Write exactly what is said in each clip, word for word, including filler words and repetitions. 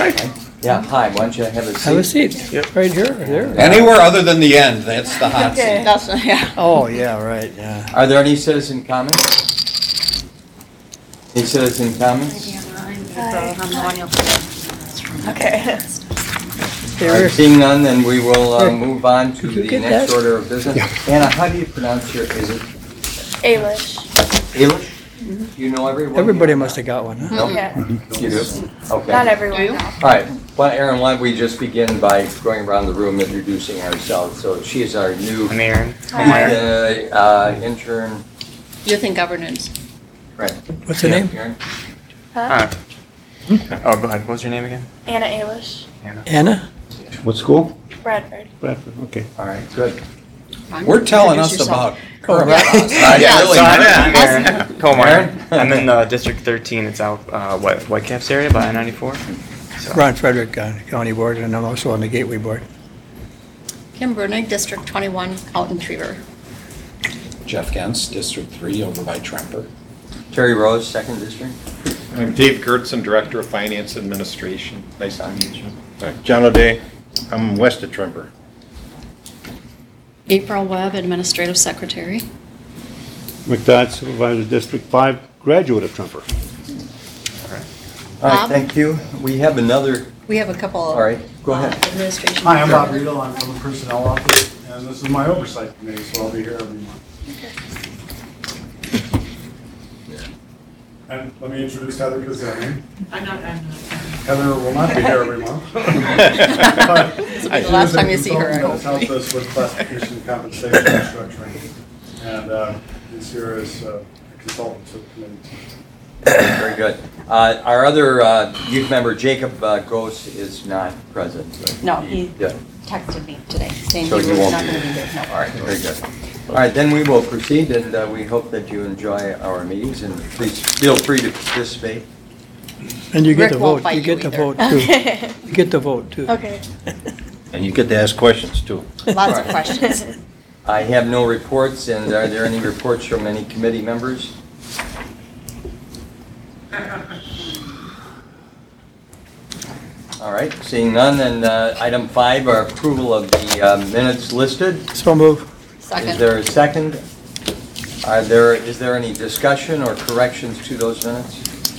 Yeah, hi, why don't you have a seat? Have a seat. Yep. Right here, or there. Anywhere other than the end, that's the hot Okay. seat. That's, yeah. Oh, yeah, right, yeah. Are there any citizen comments? Any citizen comments? Okay. All right, seeing none, then we will uh, move on to Did you the get next that? order of business. Anna, how do you pronounce your, is it Alish. Alish? You know everyone? Everybody must have got one, huh? No? Yeah. You do? Okay. Not everyone. No. All right, well, Aaron, why don't we just begin by going around the room introducing ourselves. So she is our new I'm Aaron. Hi. uh, uh, intern. Youth and governance. Right. What's the name? Aaron? Huh? Uh, oh, go ahead. What's your name again? Anna Alish. Anna. Anna? What school? Bradford. Bradford, okay. All right, good. We're telling us Introduce yourself. about Oh, current right. laws. I Yeah, really So I'm, meant- I'm Aaron Comar. Aaron? I'm in uh, District thirteen. It's out uh, White Whitecaps area by I ninety-four. So, Ron Frederick, uh, County Board, and I'm also on the Gateway Board. Kim Brunig, District twenty-one, out in Trevor. Jeff Gens, District Three, over by Tremper. Terry Rose, second district. I'm Dave Gertzen, Director of Finance Administration. Nice to meet you. John O'Day, I'm west of Tremper. April Webb, Administrative Secretary. McDonald Supervisor, District Five, graduate of Tremper. All right, Bob? thank you. We have another, We have a couple of all right, go uh, ahead. administration. Hi, I'm Bob Riedel, I'm from the Personnel Office, and this is my oversight committee, so I'll be here every month. And let me introduce Heather Kazemi. I'm not, I'm not. Heather will not be here every month. This will be the last time you see her, I She is a hope. consultant that has helped us with classification, compensation, and structuring, and uh, is here as uh, a consultant to the committee. Very good. Uh, Our other uh, youth member, Jacob uh, Gross, is not present. so No, he Yeah. texted me today, saying So he you was won't not be going to be there. there. No. All right, very good. All right, then we will proceed, and uh, we hope that you enjoy our meetings, and please feel free to participate. And you get Rick to won't vote, you fight get you to either. vote too. Okay. You get to vote too. Okay. And you get to ask questions, too. Lots of questions. I have no reports, and are there any reports from any committee members? All right, seeing none, then uh, item five, our approval of the uh, minutes listed. So move. Is Second. there a second? Are there, is there any discussion or corrections to those minutes?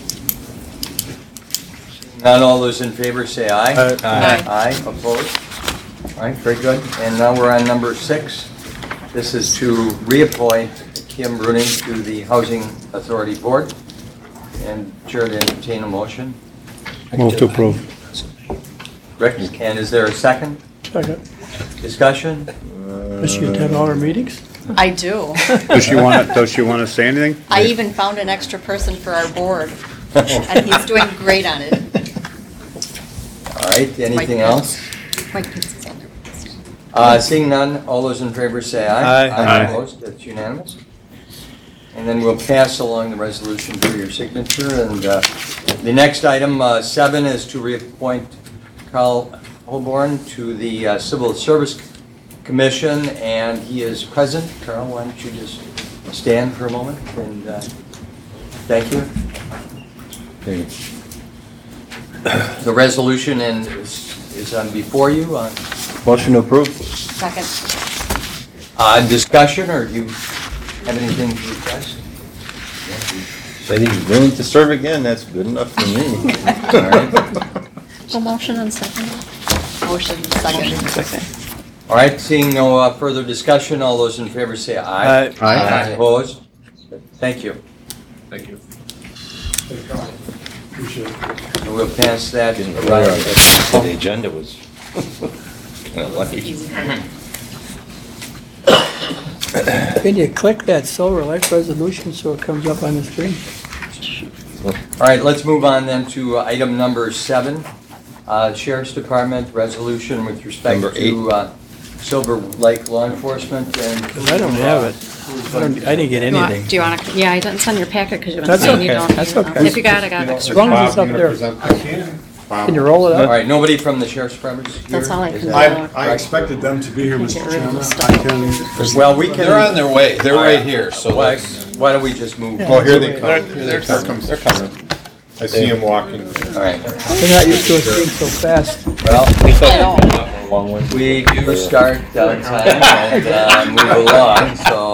Not all those in favor say aye. Aye. Aye. Aye, opposed? All right, very good. And now we're on number six. This is to reappoint Kim Bruning to the Housing Authority Board. And Chair to entertain a motion. Move to approve. Rick, and is there a second? Second. Discussion? Does she attend all our meetings? I do. Does she want to, does she want to say anything? I even found an extra person for our board, and he's doing great on it. All right, anything else? Mike Pitts is on there. Uh, Seeing none, all those in favor say aye. Aye. Aye. Opposed, that's unanimous. And then we'll pass along the resolution for your signature. And uh, the next item, uh, seven, is to reappoint Carl Holborn to the uh, Civil Service Commission, and he is present. Carl, why don't you just stand for a moment, and uh, thank you. The resolution and is is on before you. uh, Motion to approve. Second. Uh, Discussion, or do you have anything to request? Said he's willing to serve again, that's good enough for me. All right. So motion and second. Motion, second. All right, seeing no uh, further discussion, all those in favor say aye. Aye. Aye. Opposed? Thank you. Thank you. Thanks, Carl. Appreciate it. And we'll pass that Didn't around. realize that the agenda was kind of lucky. Can you click that Silver Life resolution so it comes up on the screen? All right, let's move on then to uh, item number seven. Uh, Sheriff's Department resolution with respect Number to uh, Silver Lake Law Enforcement and... 'Cause I don't have it. I don't, I didn't get You want- anything. Do you want to, yeah, I didn't send your packet because you've been That's saying you okay, don't. that's you know. okay. If you got it, I got As extra. long as it's up there. I can. Can you roll it All up? right, nobody from the Sheriff's Department is here? That's all I Is can that- I, I expected them to be here, Get Mister rid of Chairman. the stuff. I can, Well, we can... They're on their way, they're right here, so Why let's. why don't we just move? oh, here they come. They're, they're coming, they're coming. I see him walking. All right. They're not used to us being so fast. Well, we do start on time and uh, move along, so,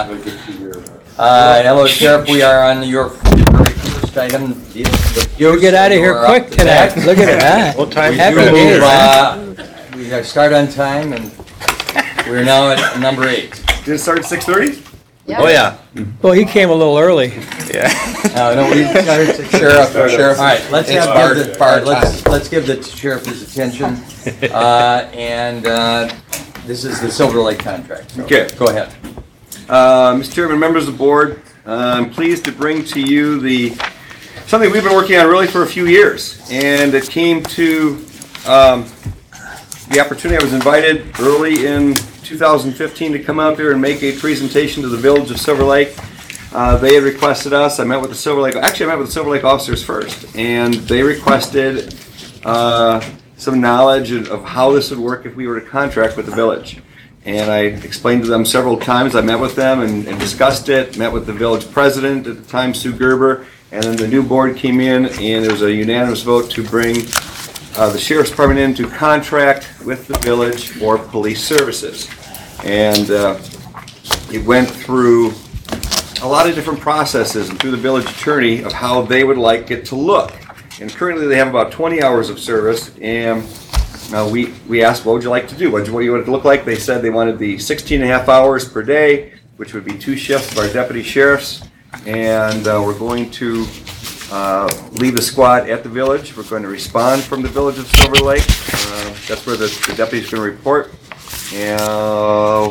uh, uh, hello Sheriff, we are on your very first item. dealing with You'll get out of here You're quick up to tonight. bat. Look at it, huh? What time? We Happy do days, move, huh? uh, we gotta start on time and we're now at number eight. Did it start at six thirty? Oh, yeah. Well, he came a little early. Yeah. No, no, we started to sheriff, sheriff. All right, let's It's have, bar- give the, bar all right, let's, let's give the sheriff his attention. Uh, and, uh, this is the Silver Lake contract. so Okay. Go ahead. Uh, Mister Chairman, members of the board, uh, I'm pleased to bring to you the, something we've been working on really for a few years. And it came to um, the opportunity, I was invited early in two thousand fifteen to come out there and make a presentation to the village of Silver Lake. Uh, they had requested us, I met with the Silver Lake, actually I met with the Silver Lake officers first, and they requested uh, some knowledge of of how this would work if we were to contract with the village. And I explained to them several times, I met with them and, and discussed it, met with the village president at the time, Sue Gerber, and then the new board came in and there was a unanimous vote to bring uh, the sheriff's department in to contract with the village for police services. And uh, it went through a lot of different processes and through the village attorney of how they would like it to look. And currently they have about twenty hours of service, and uh, we, we asked, what would you like to do? What do you want it to look like? They said they wanted the sixteen and a half hours per day, which would be two shifts of our deputy sheriffs, and uh, we're going to uh, leave the squad at the village. We're going to respond from the village of Silver Lake. Uh, that's where the, the deputy's going to report. And, uh,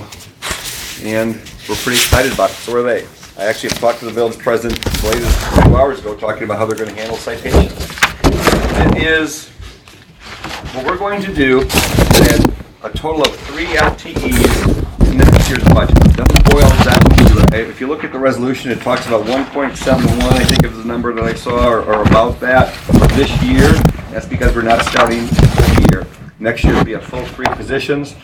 and we're pretty excited about it. So are they. I actually have talked to the village president as late as two hours ago talking about how they're going to handle citations. It is, what we're going to do is a total of three F T Es in next year's budget. It doesn't boil down to, if you look at the resolution, it talks about one point seven one, I think is the number that I saw, or, or about that for this year. That's because we're not starting this year. Next year will be a full three positions.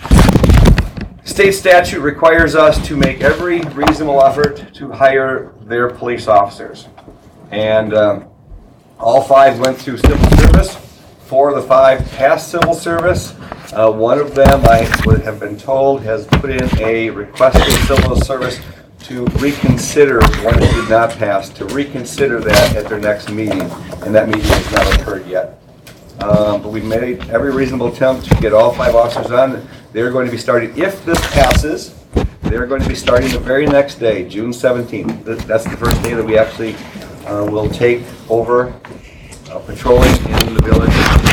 State statute requires us to make every reasonable effort to hire their police officers. And um, all five went through civil service. Four of the five passed civil service. Uh, one of them, I would have been told, has put in a request for civil service to reconsider one that did not pass, to reconsider that at their next meeting. And that meeting has not occurred yet. Um, but we've made every reasonable attempt to get all five officers on. They're going to be starting, if this passes, they're going to be starting the very next day, June seventeenth. Th- That's the first day that we actually uh, will take over uh, patrolling in the village.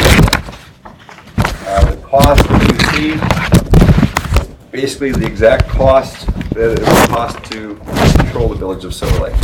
Uh, the cost that you see, basically the exact cost that it would cost to patrol the village of Silver Lake.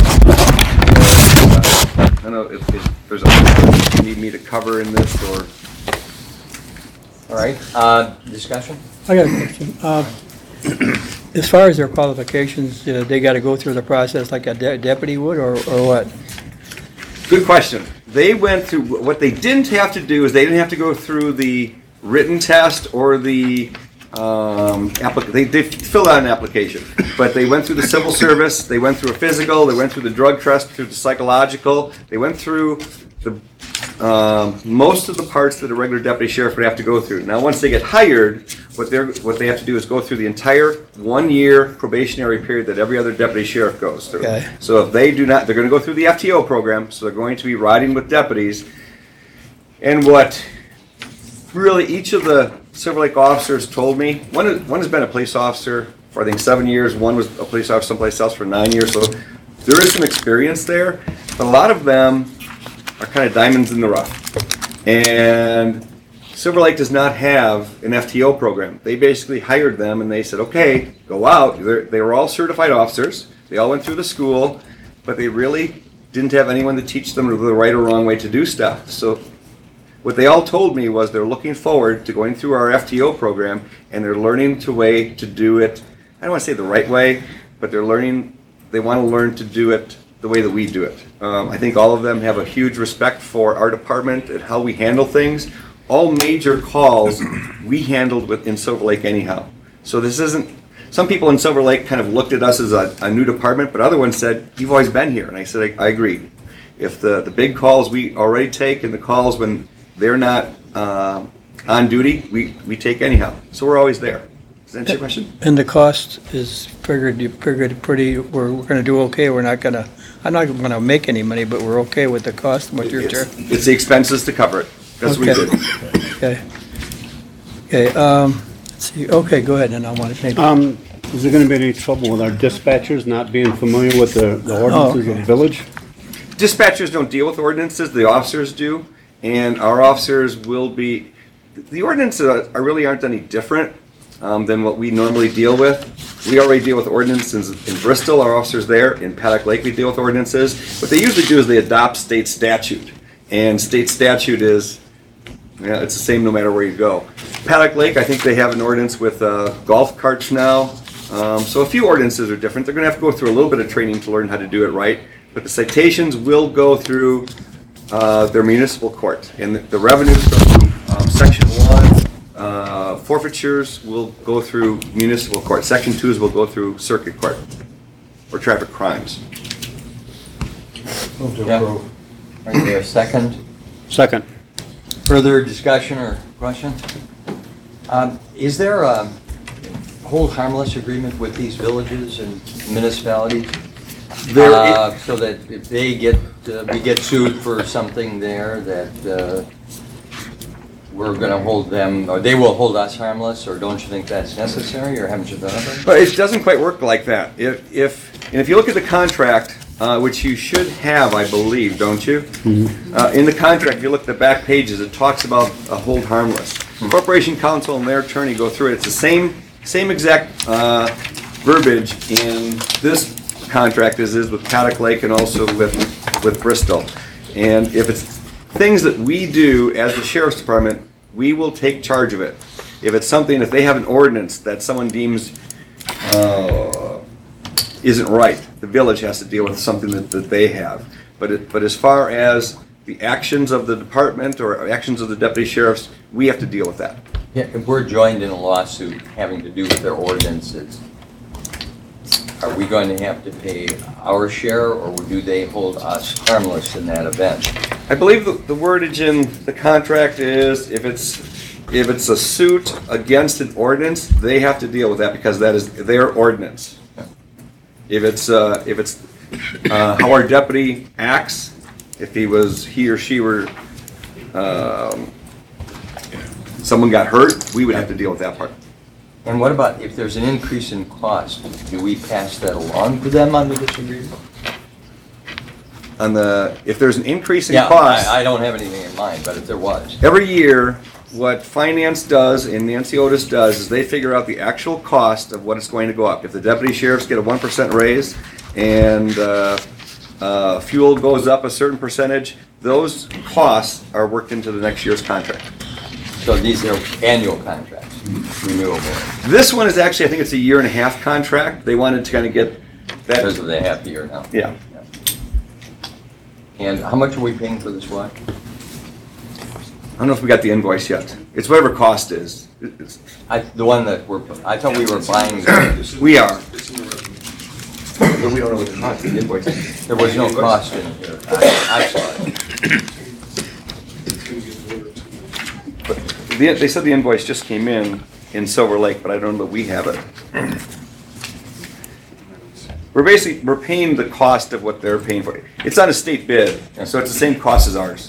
I don't know if, if there's a, you need me to cover in this, or? All right, uh, discussion? I got a question. Uh, As far as their qualifications, uh, they got to go through the process like a de- deputy would, or, or what? Good question. They went through, what they didn't have to do is they didn't have to go through the written test or the, um, applic- they, they filled out an application, but they went through the civil service, they went through a physical, they went through the drug test, through the psychological, they went through the, um, most of the parts that a regular deputy sheriff would have to go through. Now, once they get hired, what they're, what they have to do is go through the entire one-year probationary period that every other deputy sheriff goes through. Okay. So if they do not, they're going to go through the F T O program, so they're going to be riding with deputies. And what really each of the Silver Lake officers told me, one, is- one has been a police officer for I think seven years, one was a police officer someplace else for nine years, so there is some experience there, but a lot of them are kind of diamonds in the rough. And Silver Lake does not have an F T O program. They basically hired them and they said, okay, go out. They're, they were all certified officers. They all went through the school, but they really didn't have anyone to teach them the right or wrong way to do stuff. So what they all told me was they're looking forward to going through our F T O program and they're learning the way to do it. I don't want to say the right way, but they're learning, they want to learn to do it the way that we do it. Um, I think all of them have a huge respect for our department and how we handle things. All major calls we handled within Silver Lake anyhow. So this isn't, some people in Silver Lake kind of looked at us as a, a new department, but other ones said, you've always been here. And I said, I, I agree. if the, the big calls we already take and the calls when they're not uh, on duty, we, we take anyhow. So we're always there. Does that answer your question? And the cost is figured, you figured pretty, we're, we're gonna do okay, we're not gonna, I'm not gonna make any money, but we're okay with the cost, and what you're, It's, it's the expenses to cover it. That's what we Okay. did. okay. Okay, um, let's see, okay, go ahead, and I want to maybe, Um, is there gonna be any trouble with our dispatchers not being familiar with the, the ordinances of the village? Dispatchers don't deal with ordinances, the officers do, and our officers will be, the ordinances are really aren't any different um, than what we normally deal with. We already deal with ordinances in Bristol, our officers there. In Paddock Lake, we deal with ordinances. What they usually do is they adopt state statute, and state statute is, yeah, it's the same no matter where you go. Paddock Lake, I think they have an ordinance with uh, golf carts now. Um, so a few ordinances are different. They're going to have to go through a little bit of training to learn how to do it right. But the citations will go through uh, their municipal court. And the, the revenues from um, section one, uh, forfeitures will go through municipal court. Section twos will go through circuit court or traffic crimes. Move to Yeah. approve. Are you there, a second? Second. Further discussion or question? Um, Is there a hold harmless agreement with these villages and municipalities? There Uh, So that if they get, uh, we get sued for something there, that uh, we're gonna hold them, or they will hold us harmless, or don't you think that's necessary, or haven't you thought of it? But it doesn't quite work like that. If, if, and if you look at the contract, uh, which you should have, I believe, don't you? Uh, in the contract, if you look at the back pages, it talks about a hold harmless. Corporation counsel and their attorney go through it. It's the same, same exact uh, verbiage in this contract as is with Paddock Lake and also with, with Bristol. And if it's things that we do as the sheriff's department, we will take charge of it. If it's something, if they have an ordinance that someone deems uh, isn't right, the village has to deal with something that, that they have. But it, but as far as the actions of the department or actions of the deputy sheriffs, we have to deal with that. Yeah, if we're joined in a lawsuit having to do with their ordinances, are we going to have to pay our share, or do they hold us harmless in that event? I believe the, the wordage in the contract is if it's, if it's a suit against an ordinance, they have to deal with that because that is their ordinance. If it's, uh, if it's uh, how our deputy acts, if he was, he or she were, um, someone got hurt, we would have to deal with that part. And what about if there's an increase in cost? Do we pass that along to them under this agreement? On the, if there's an increase in Yeah, cost, I, I don't have anything in mind, but if there was. every year, what finance does and Nancy Otis does is they figure out the actual cost of what it's going to go up. If the deputy sheriffs get a one percent raise and uh, uh, fuel goes up a certain percentage, those costs are worked into the next year's contract. So these are annual contracts, renewable, This one is actually, I think it's a year and a half contract. They wanted to kind of get because that. of the half year now. Yeah. And how much are we paying for this watch? I don't know if we got the invoice yet. It's whatever cost is. It's- I, the one that we're, I thought we were buying, We are. but we don't know what the cost of the invoice is. There was no cost in here. I, I saw it. The- They said the invoice just came in in Silver Lake, but I don't know that we have it. We're basically, we're paying the cost of what they're paying for. It's on a state bid, so it's the same cost as ours.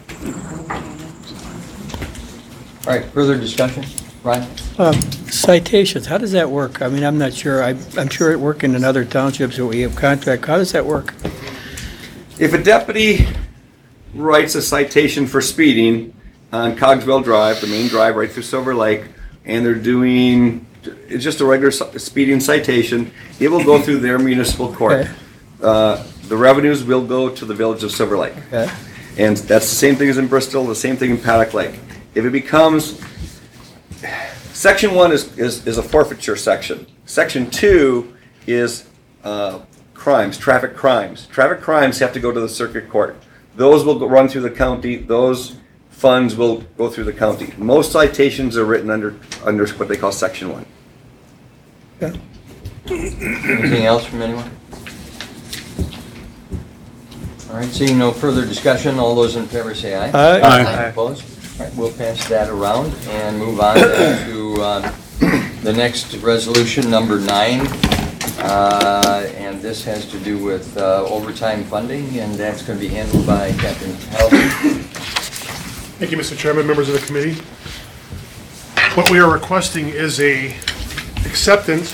All right, further discussion? Ryan? um, citations, how does that work? I mean, I'm not sure, I, I'm sure it working in other townships that we have contract, how does that work? If a deputy writes a citation for speeding on Cogswell Drive, the main drive right through Silver Lake, and they're doing, it's just a regular ci- speeding citation, it will go through their municipal court. Okay. Uh, The revenues will go to the village of Silver Lake. Okay. And that's the same thing as in Bristol, the same thing in Paddock Lake. If it becomes, section one is, is, is a forfeiture section. Section two is uh, crimes, traffic crimes. Traffic crimes have to go to the circuit court. Those will go, run through the county, those funds will go through the county. Most citations are written under, under what they call section one. Okay. Anything else from anyone? All right, seeing no further discussion, all those in favor say aye. Aye. Aye. Opposed? All right, we'll pass that around and move on then to uh, the next resolution, number nine. Uh, And this has to do with uh, overtime funding, and that's going to be handled by Captain Halvey. Thank you, Mister Chairman, members of the committee. What we are requesting is a acceptance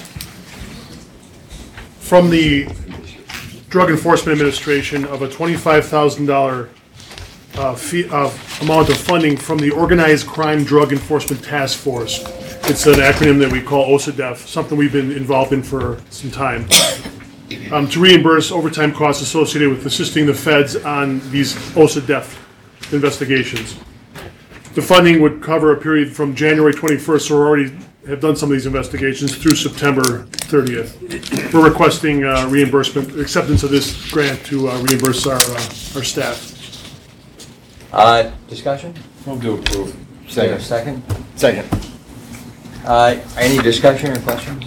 from the Drug Enforcement Administration of a twenty-five thousand dollars uh, fee, uh, amount of funding from the Organized Crime Drug Enforcement Task Force. It's an acronym that we call O S A D E F, something we've been involved in for some time, um, to reimburse overtime costs associated with assisting the feds on these O S A D E F investigations. The funding would cover a period from January twenty-first, so we already have done some of these investigations, through September thirtieth. We're requesting uh, reimbursement, acceptance of this grant to uh, reimburse our, uh, our staff. Uh, Discussion? Move to approve. Second. Second? Second. Uh, Any discussion or questions?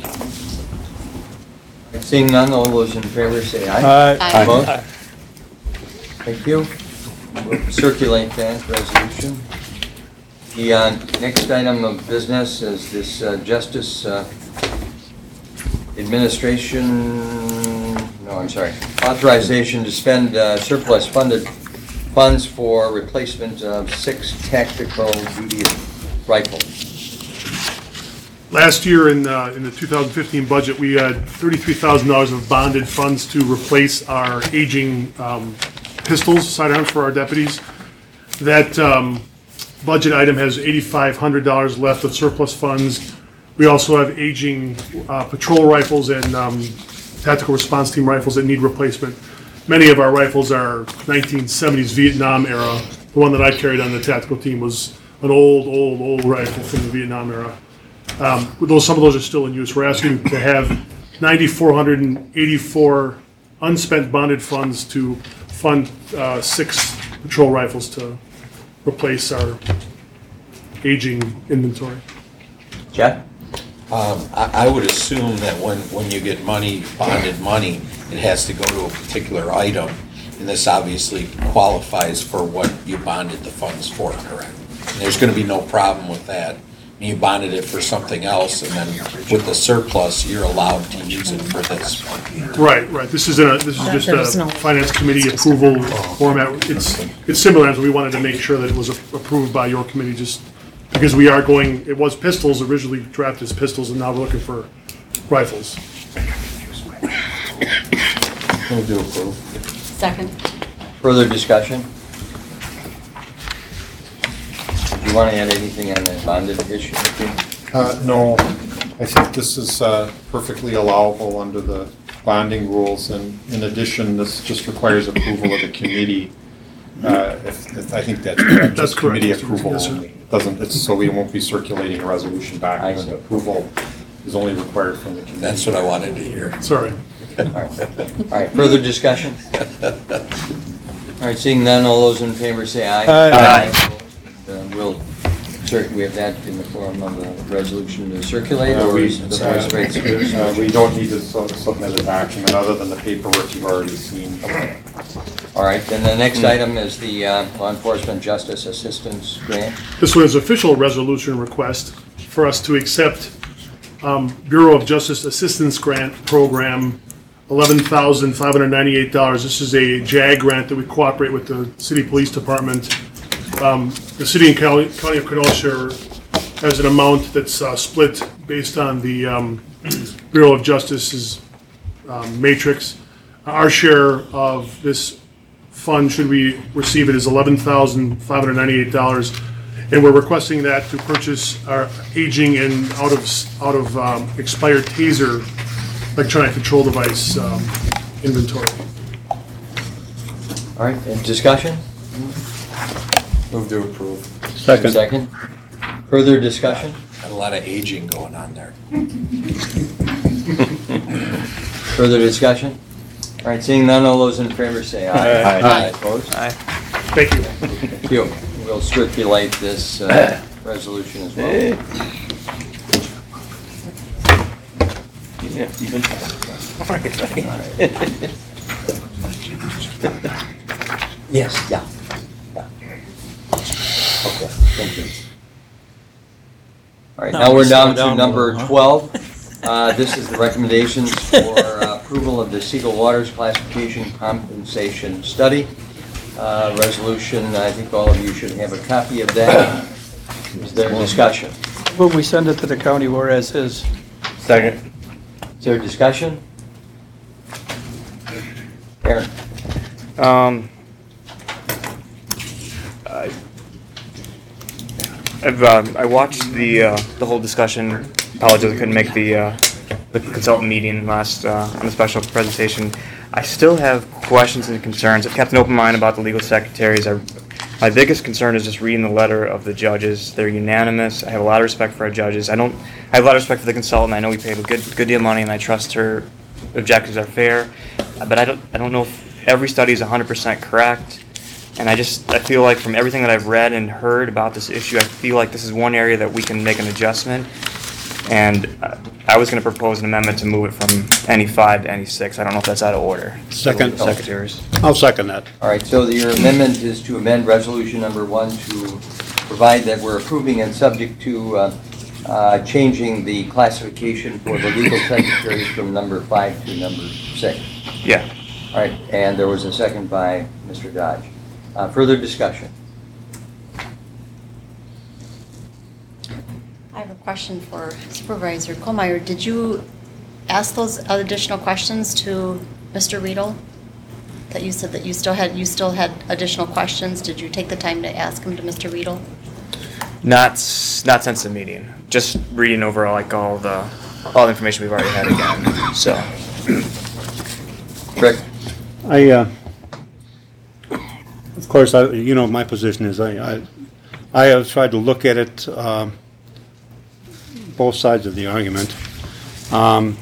Seeing none, all those in favor say aye. Aye. Aye. Opposed? Thank you. We'll circulate that resolution. The uh, next item of business is this uh, Justice uh, Administration, no, I'm sorry, authorization to spend uh, surplus funded funds for replacement of six tactical duty rifles. Last year in, uh, in the two thousand fifteen budget, we had thirty-three thousand dollars of bonded funds to replace our aging um, pistols, sidearms for our deputies. That um, budget item has eight thousand five hundred dollars left of surplus funds. We also have aging uh, patrol rifles and um, tactical response team rifles that need replacement. Many of our rifles are nineteen seventies Vietnam era. The one that I carried on the tactical team was an old, old, old rifle from the Vietnam era. Um, those, some of those are still in use. We're asking to have nine thousand four hundred eighty-four unspent bonded funds to fund uh, six patrol rifles to replace our aging inventory. Jeff? Um, I, I would assume that when, when you get money, bonded money, it has to go to a particular item. And this obviously qualifies for what you bonded the funds for, correct? And there's gonna be no problem with that. You bonded it for something else, and then with the surplus, you're allowed to use it for this. Right, right. This is a, this is just a finance committee approval format. It's, it's similar, so we wanted to make sure that it was approved by your committee, just because we are going, it was pistols, originally drafted as pistols, and now we're looking for rifles. Move to approve. Second. Further discussion? Do you want to add anything on the bonded issue? Uh, No, I think this is uh, perfectly allowable under the bonding rules, and in addition, this just requires approval of the committee. Uh, if- if- I think that's correct. That's Just committee correct. approval Yes, sir. only. Doesn't, it's, so we won't be circulating a resolution I document. see. Approval is only required from the committee. That's what I wanted to hear. Sorry. All right, All right, further discussion? All right, seeing none, all those in favor say aye. Aye. Uh, We'll, cir- we have that in the form of a resolution to circulate, Uh, or we- is the voice rate Uh, We don't need to su- submit a document other than the paperwork you've already seen. All right, then the next item is the uh, Law Enforcement Justice Assistance Grant. This one is official resolution request for us to accept um, Bureau of Justice Assistance Grant Program, eleven thousand five hundred ninety-eight dollars. This is a JAG grant that we cooperate with the City Police Department. Um, The city and county county of Kenosha has an amount that's uh, split based on the um, Bureau of Justice's um, matrix. Our share of this fund, should we receive it, is eleven thousand five hundred ninety-eight dollars. And we're requesting that to purchase our aging and out of, out of um, expired TASER electronic control device um, inventory. All right, and discussion? Move to approve. Second. Second. Further discussion? Got a lot of aging going on there. Further discussion? All right, seeing none, all those in favor say aye. Aye. Aye. Opposed? Aye. Thank you. Thank you. We'll circulate this uh, resolution as well. Yes, yeah, yeah. Okay, thank you. All right, now we're down to number twelve. Uh, This is the recommendations for uh, approval of the Siegel Waters Classification Compensation Study. Uh, Resolution, I think all of you should have a copy of that. Is there discussion? Will we send it to the county whereas is? Second. Is there discussion? Aaron? Um, I, I've, uh, I watched the, uh, the whole discussion. Apologize I couldn't make the, uh, the consultant meeting last, uh, on the special presentation. I still have questions and concerns. I've kept an open mind about the legal secretaries. I, my biggest concern is just reading the letter of the judges. They're unanimous. I have a lot of respect for our judges. I don't, I have a lot of respect for the consultant. I know we paid a good, good deal of money and I trust her objectives are fair. But I don't, I don't know if every study is one hundred percent correct. And I just, I feel like from everything that I've read and heard about this issue, I feel like this is one area that we can make an adjustment. And uh, I was going to propose an amendment to move it from N E five to N E six. I don't know if that's out of order. Second. Secretaries. I'll second that. All right, so your amendment is to amend resolution number one to provide that we're approving and subject to uh, uh, changing the classification for the legal secretaries from number five to number six. Yeah. All right, and there was a second by Mister Dodge. Uh, Further discussion? I have a question for Supervisor Kohlmeyer. Did you ask those additional questions to Mister Riedel? That you said that you still had, you still had additional questions? Did you take the time to ask him to Mister Riedel? Not, s- not since the meeting. Just reading over like all the, all the information we've already had again, so. Rick? I, uh, of course, I, you know, my position is I, I, I have tried to look at it, um, both sides of the argument. Um,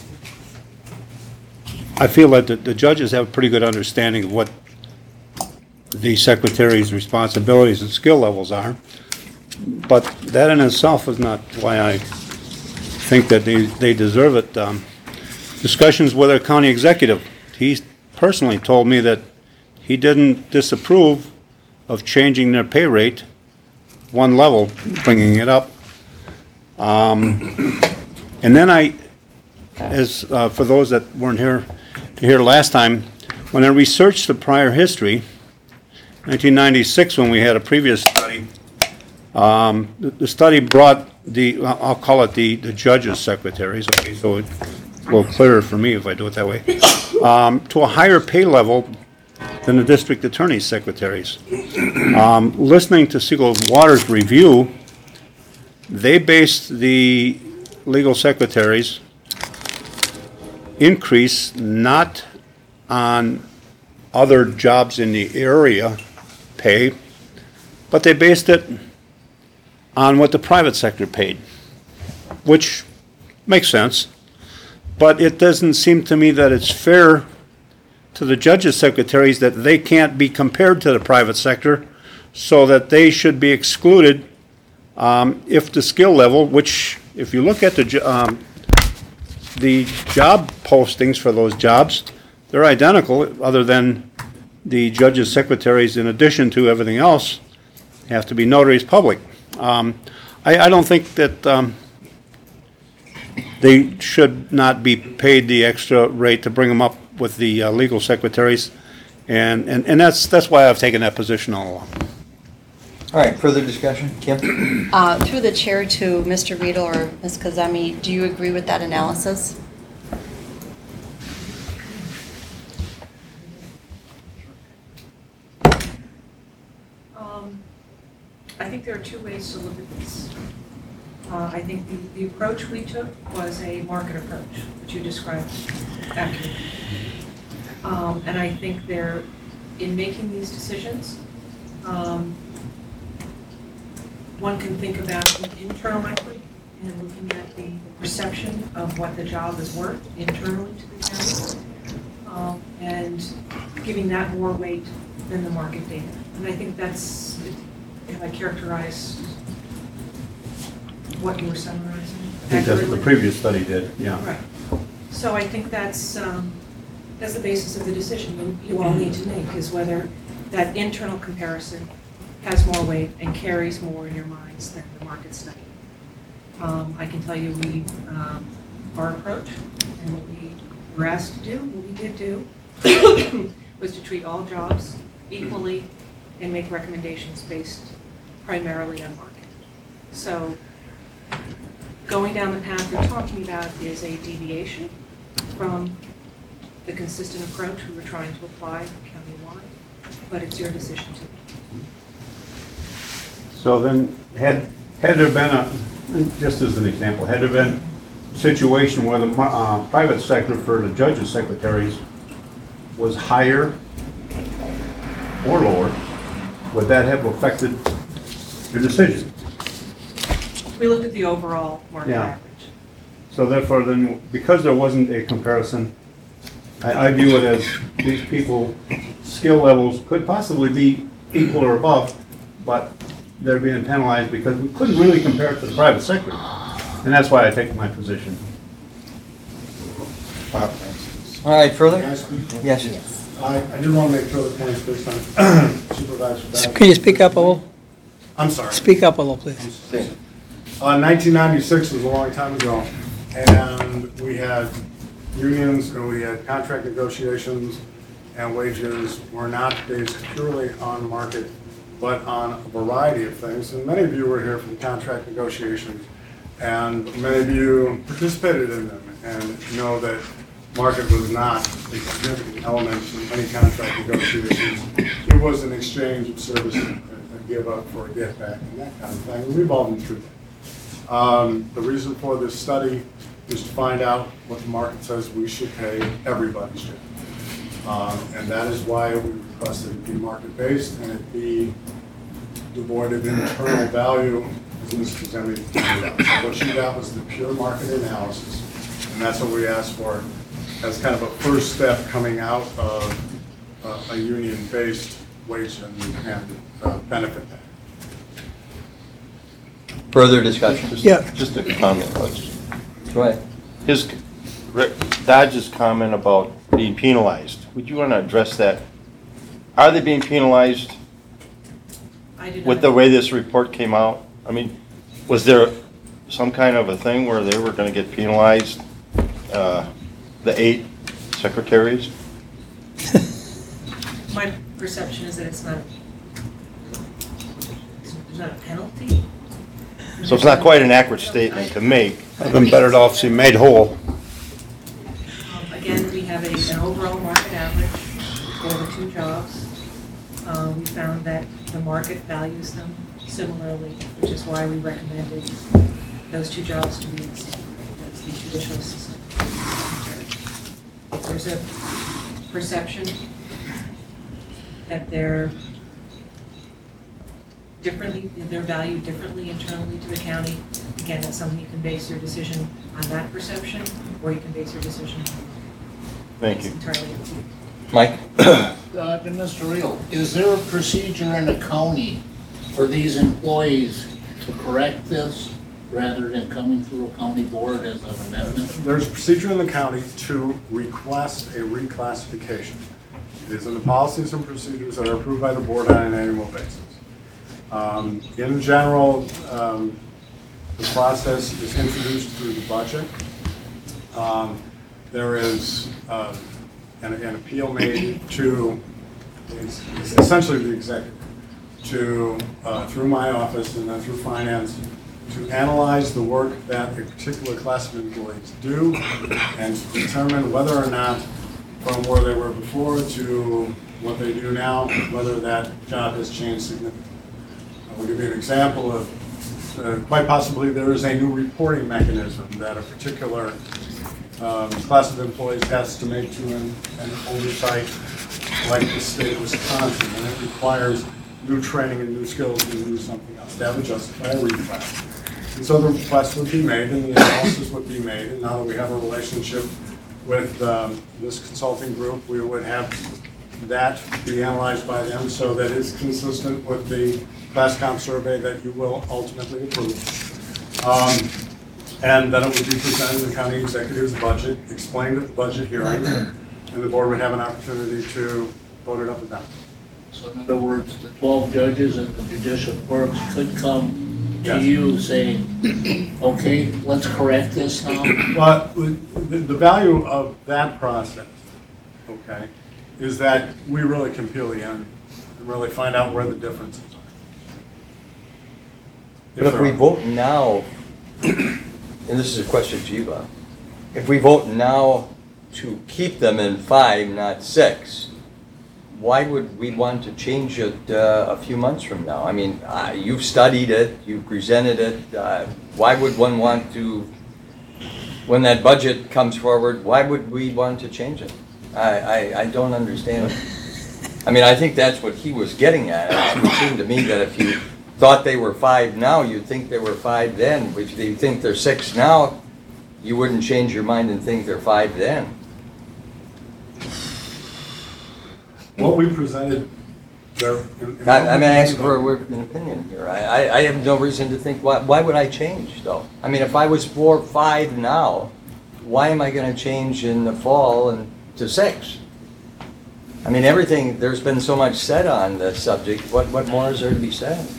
I feel that the, the judges have a pretty good understanding of what the secretary's responsibilities and skill levels are, but that in itself is not why I think that they, they deserve it. Um, discussions with our county executive, he personally told me that he didn't disapprove of changing their pay rate one level, bringing it up. Um, and then I, as uh, for those that weren't here to hear last time, when I researched the prior history, nineteen ninety-six, when we had a previous study, um, the, the study brought the, I'll call it the, the judges' secretaries, okay, so it's a little clearer for me if I do it that way, um, to a higher pay level than the district attorney's secretaries. Um, listening to Siegel Waters' review, they based the legal secretaries' increase not on other jobs in the area pay, but they based it on what the private sector paid, which makes sense. But it doesn't seem to me that it's fair to the judges' secretaries that they can't be compared to the private sector, so that they should be excluded um, if the skill level, which if you look at the jo- um, the job postings for those jobs, they're identical, other than the judges' secretaries, in addition to everything else, have to be notaries public. Um, I, I don't think that um, they should not be paid the extra rate to bring them up with the uh, legal secretaries, and, and, and that's that's why I've taken that position all along. All right, further discussion? Kim? Uh, Through the chair to Mister Riedel or Miz Kazami, do you agree with that analysis? Um, I think there are two ways to look at this. Uh, I think the, the approach we took was a market approach, which you described accurately. Um, and I think they're, in making these decisions, um, one can think about internal equity and looking at the perception of what the job is worth internally to the county, um, and giving that more weight than the market data. And I think that's, if I characterize what you were summarizing. I think that's what the previous study did, yeah. Right. So I think that's, um, that's the basis of the decision you, you all need to make, is whether that internal comparison has more weight and carries more in your minds than the market study. Um, I can tell you we, um, our approach and what we were asked to do, what we did do, was to treat all jobs equally and make recommendations based primarily on market. So going down the path you're talking about is a deviation from the consistent approach we were trying to apply countywide, but it's your decision to. So then, had, had there been a, just as an example, had there been a situation where the uh, private sector for the judges' secretaries was higher or lower, would that have affected your decision? We looked at the overall market Yeah. average. So therefore, then, because there wasn't a comparison, I, I view it as these people, skill levels could possibly be equal or above, but they're being penalized because we couldn't really compare it to the private sector. And that's why I take my position. All right, further? Can I speak? Yes. I, I did want to make further points based on Supervisor Babbitt. Can you speak up a little? I'm sorry. Speak up a little, please. Uh, nineteen ninety-six was a long time ago, and we had unions and we had contract negotiations, and wages were not based purely on market, but on a variety of things. And many of you were here for the contract negotiations, and many of you participated in them and know that market was not a significant element in any contract negotiations. It was an exchange of service, a a give up for a get back, and that kind of thing. And we've all been through that. Um, the reason for this study is to find out what the market says we should pay everybody's job. Um, and that is why we requested it be market-based and it be devoid of internal value, as Miz Kazemi pointed out. So what she got was the pure market analysis, and that's what we asked for as kind of a first step coming out of uh, a union-based wage and and, uh, benefit package. Further discussion? Yeah. Just a comment, Butch. Go ahead. His, Rick Dodge's comment about being penalized, would you want to address that? Are they being penalized I did with not- the way this report came out? I mean, was there some kind of a thing where they were going to get penalized, uh, the eight secretaries? My perception is that it's not, there's not a penalty. So it's not quite an accurate statement to make. I've been better off to be made whole. Um, Again, we have a, an overall market average for the two jobs. Uh, We found that the market values them similarly, which is why we recommended those two jobs to be the same. That's the judicial assistant. If there's a perception that they're differently, they're valued differently internally to the county, again, that's something you can base your decision on that perception, or you can base your decision on. Thank you. It's entirely up to you. Mike? Uh, to Mister Reel, is there a procedure in the county for these employees to correct this rather than coming through a county board as an amendment? There's a procedure in the county to request a reclassification. It is in the policies and procedures that are approved by the board on an annual basis. Um, in general, um, the process is introduced through the budget. Um, there is uh, an, an appeal made to, it's, it's essentially the executive, to, uh, through my office and then through finance, to analyze the work that a particular class of employees do and to determine whether or not, from where they were before to what they do now, whether that job has changed significantly. I'll give you an example of, uh, quite possibly there is a new reporting mechanism that a particular um, class of employees has to make to an, an oversight like the state of Wisconsin, and it requires new training and new skills and new something else. That would justify a reclass. And so the request would be made and the analysis would be made, and now that we have a relationship with um, this consulting group, we would have that be analyzed by them so that it's consistent with the class count survey that you will ultimately approve. Um, and then it would be presented in the county executive's budget, explained at the budget hearing, and the board would have an opportunity to vote it up or down. So in other words, the twelve judges and the judicial clerks could come to Yes. you saying, okay, let's correct this now? But the, the value of that process, okay, is that we really can peel the onion and really find out where the differences are. But if we vote now, and this is a question to you, Bob, if we vote now to keep them in five, not six, why would we want to change it uh, a few months from now? I mean, uh, you've studied it, you've presented it. Uh, why would one want to, when that budget comes forward, why would we want to change it? I, I, I don't understand. I mean, I think that's what he was getting at. It would seem to me that if you thought they were five now, you'd think they were five then. If you think they're six now, you wouldn't change your mind and think they're five then. What we presented there. in- in- I- I'm asking for an opinion here. I, I, I have no reason to think, why, why would I change though? I mean, if I was four, five now, why am I gonna change in the fall and to six? I mean, everything, there's been so much said on this subject, what, what more is there to be said?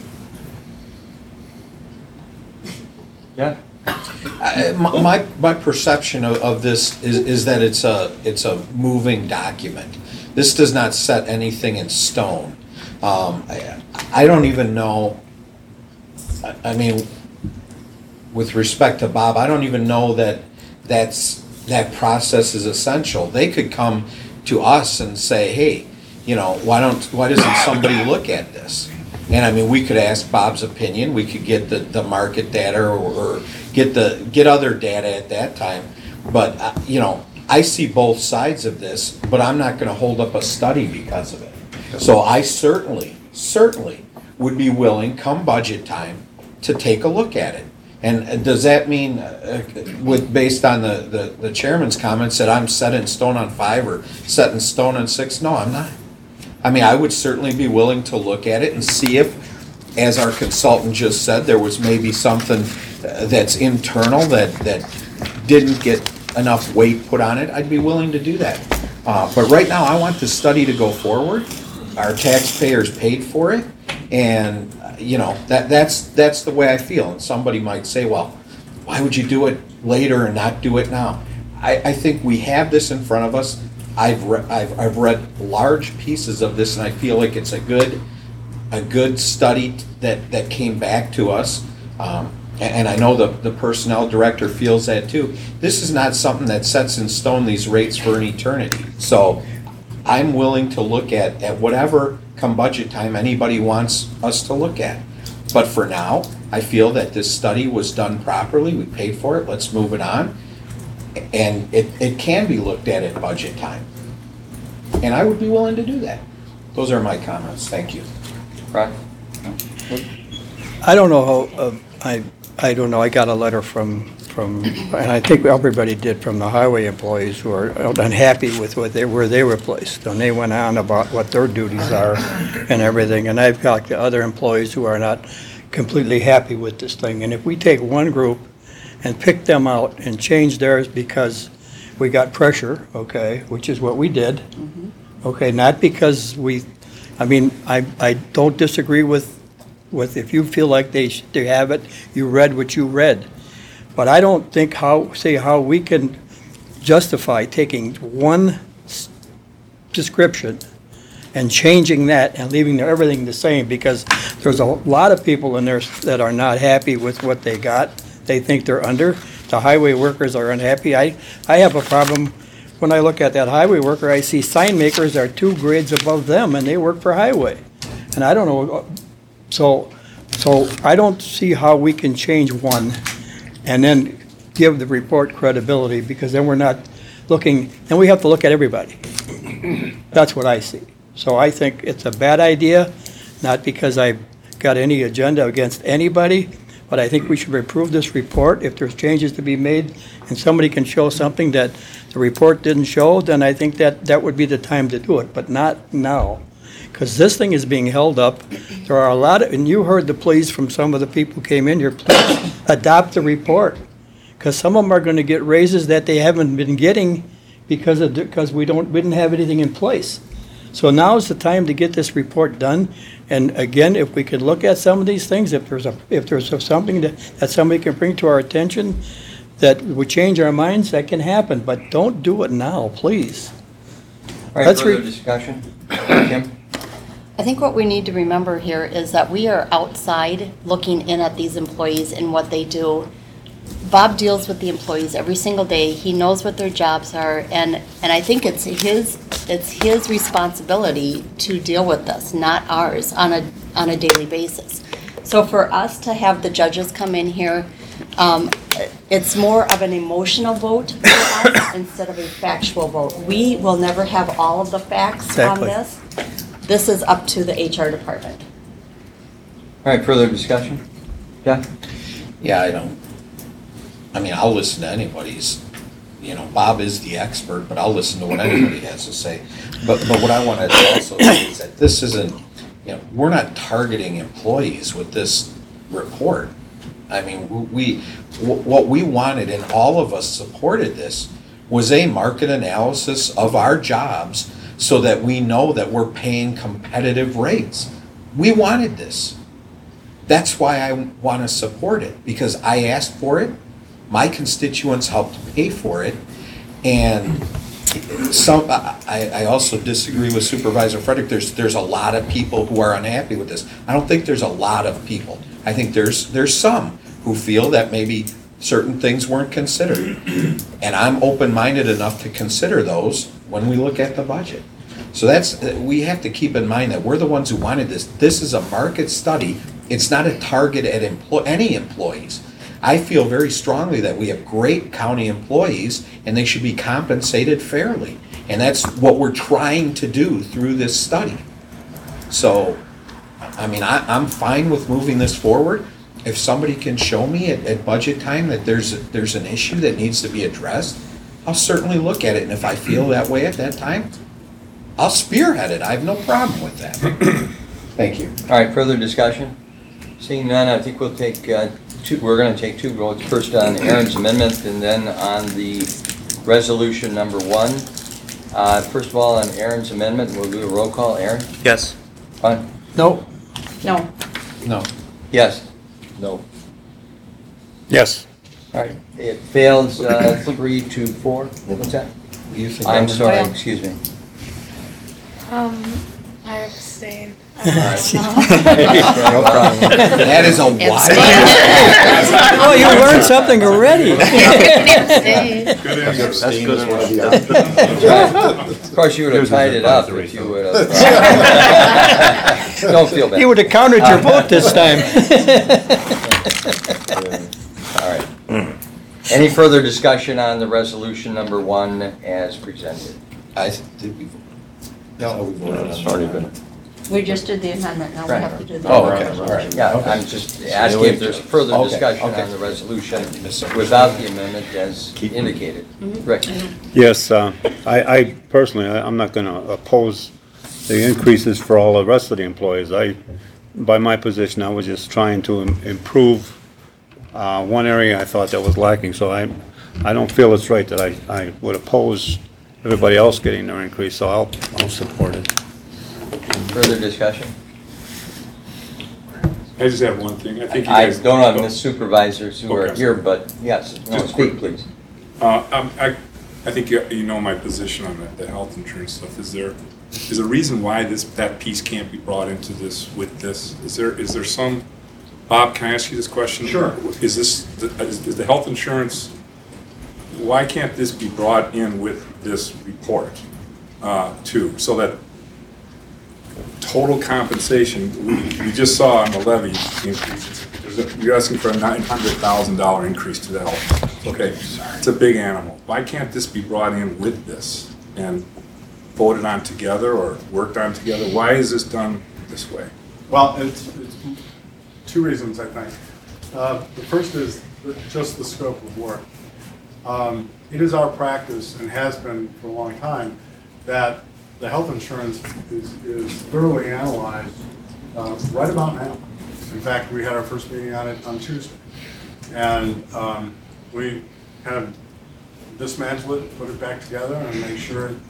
Yeah? I- My, my- my perception of, of this is, is that it's a, it's a moving document. This does not set anything in stone. Um, I, I don't even know, I, I mean, with respect to Bob, I don't even know that that's, that process is essential. They could come to us and say, hey, you know, why don't, why doesn't somebody look at this? And I mean, we could ask Bob's opinion, we could get the, the market data or, or get the, get other data at that time. But, uh, you know, I see both sides of this, but I'm not gonna hold up a study because of it. So I certainly, certainly would be willing, come budget time, to take a look at it. And uh, does that mean, uh, with, based on the, the, the chairman's comments, that I'm set in stone on five or set in stone on six? No, I'm not. I mean, I would certainly be willing to look at it and see if, as our consultant just said, there was maybe something uh, that's internal that, that didn't get enough weight put on it. I'd be willing to do that. Uh, but right now, I want the study to go forward. Our taxpayers paid for it, and uh, you know that that's that's the way I feel. And somebody might say, "Well, why would you do it later and not do it now?" I, I think we have this in front of us. I've, re- I've I've read large pieces of this, and I feel like it's a good a good study that that came back to us. Um, and I know the, the personnel director feels that too. This is not something that sets in stone these rates for an eternity. So I'm willing to look at, at whatever come budget time anybody wants us to look at. But for now, I feel that this study was done properly. We paid for it. Let's move it on. And it, it can be looked at at budget time. And I would be willing to do that. Those are my comments. Thank you. Right? I don't know how, uh, I, I don't know, I got a letter from, from, and I think everybody did, from the highway employees who are unhappy with what they, where they were placed. And they went on about what their duties are and everything. And I've talked to other employees who are not completely happy with this thing. And if we take one group and pick them out and change theirs because we got pressure, okay, which is what we did, okay, not because we, I mean, I, I don't disagree with with, if you feel like they, sh- they have it, you read what you read. But I don't think how, say how we can justify taking one s- description and changing that and leaving everything the same, because there's a lot of people in there that are not happy with what they got. They think they're under. The highway workers are unhappy. I, I have a problem when I look at that highway worker, I see sign makers are two grades above them and they work for highway. And I don't know, so, so I don't see how we can change one and then give the report credibility, because then we're not looking, and we have to look at everybody. That's what I see. So I think it's a bad idea, not because I've got any agenda against anybody, but I think we should approve this report. If there's changes to be made and somebody can show something that the report didn't show, then I think that that would be the time to do it, but not now. Because this thing is being held up. There are a lot of, and you heard the pleas from some of the people who came in here, please adopt the report. Because some of them are going to get raises that they haven't been getting because of, because we don't, we didn't have anything in place. So now's the time to get this report done. And again, if we could look at some of these things, if there's a, if there's something that, that somebody can bring to our attention that would change our minds, that can happen, but don't do it now, please. All right, Let's further re- discussion? Kim? I think what we need to remember here is that we are outside looking in at these employees and what they do. Bob deals with the employees every single day. He knows what their jobs are, and, and I think it's his, it's his responsibility to deal with this, not ours, on a, on a daily basis. So for us to have the judges come in here, um, it's more of an emotional vote for us instead of a factual vote. We will never have all of the facts on Exactly. this. This is up to the H R department. All right, further discussion? Yeah? Yeah, I don't, I mean, I'll listen to anybody's, you know, Bob is the expert, but I'll listen to what anybody has to say. But, but what I want to also say is that this isn't, you know, we're not targeting employees with this report. I mean, we, what we wanted, and all of us supported this, was a market analysis of our jobs so that we know that we're paying competitive rates. We wanted this. That's why I want to support it, because I asked for it, my constituents helped pay for it, and some, I, I also disagree with Supervisor Frederick. There's, there's a lot of people who are unhappy with this. I don't think there's a lot of people. I think there's, there's some who feel that maybe certain things weren't considered. And I'm open-minded enough to consider those when we look at the budget. So that's, we have to keep in mind that we're the ones who wanted this. This is a market study. It's not a target at employ, any employees. I feel very strongly that we have great county employees and they should be compensated fairly. And that's what we're trying to do through this study. So, I mean, I, I'm fine with moving this forward. If somebody can show me at, at budget time that there's, there's an issue that needs to be addressed, I'll certainly look at it. And if I feel that way at that time, I'll spearhead it. I have no problem with that. Thank you. All right, further discussion? Seeing none, I think we'll take uh, two, we're going to take two votes. First on Aaron's amendment and then on the resolution number one. Uh, First of all, on Aaron's amendment, we'll do a roll call. Aaron? Yes. Fine? No, No. No. Yes? No? Yes. All right, it fails uh, three to four. What's that? You think I'm that- sorry, Well- excuse me. Um, I abstain. All right. No problem. That is a wide. oh, you learned something already. That's good enough. Of course, you would have tied it up if you would have. Don't feel bad. You would have counted your vote this time. All right. Any further discussion on the resolution number one as presented? I, did we? No, we voted on it. It's already been. We just did the amendment, now we Right. have to do the. Oh, okay, all right. Yeah, I'm just asking if there's further Okay, discussion okay. on the resolution without the amendment as indicated. Rick? Yes, uh, I, I personally, I- I'm not gonna oppose the increases for all the rest of the employees. I, by my position, I was just trying to im- improve, uh, one area I thought that was lacking, so I, I don't feel it's right that I, I would oppose everybody else getting their increase, so I'll, I'll support it. Further discussion? I just have one thing. I think you I guys. don't have Miz Supervisors who are Okay. here, but yes, no, Just speak, quick. please. Uh, um, I, I think you, you know my position on the, the health insurance stuff. Is there, is there a reason why this, that piece can't be brought into this with this? Is there, is there some, Bob, can I ask you this question? Sure. Is this, is, is the health insurance, why can't this be brought in with this report, uh, too? So that total compensation, we, we just saw on the levy increases, there's a- you're asking for a nine hundred thousand dollar increase to the health. Okay, it's a big animal. Why can't this be brought in with this and voted on together or worked on together? Why is this done this way? Well, it's, it's two reasons, I think. Uh, The first is the- just the scope of work. Um, It is our practice, and has been for a long time, that the health insurance is, is thoroughly analyzed uh, right about now. In fact, we had our first meeting on it on Tuesday. And um, we kind of dismantle it, put it back together, and make sure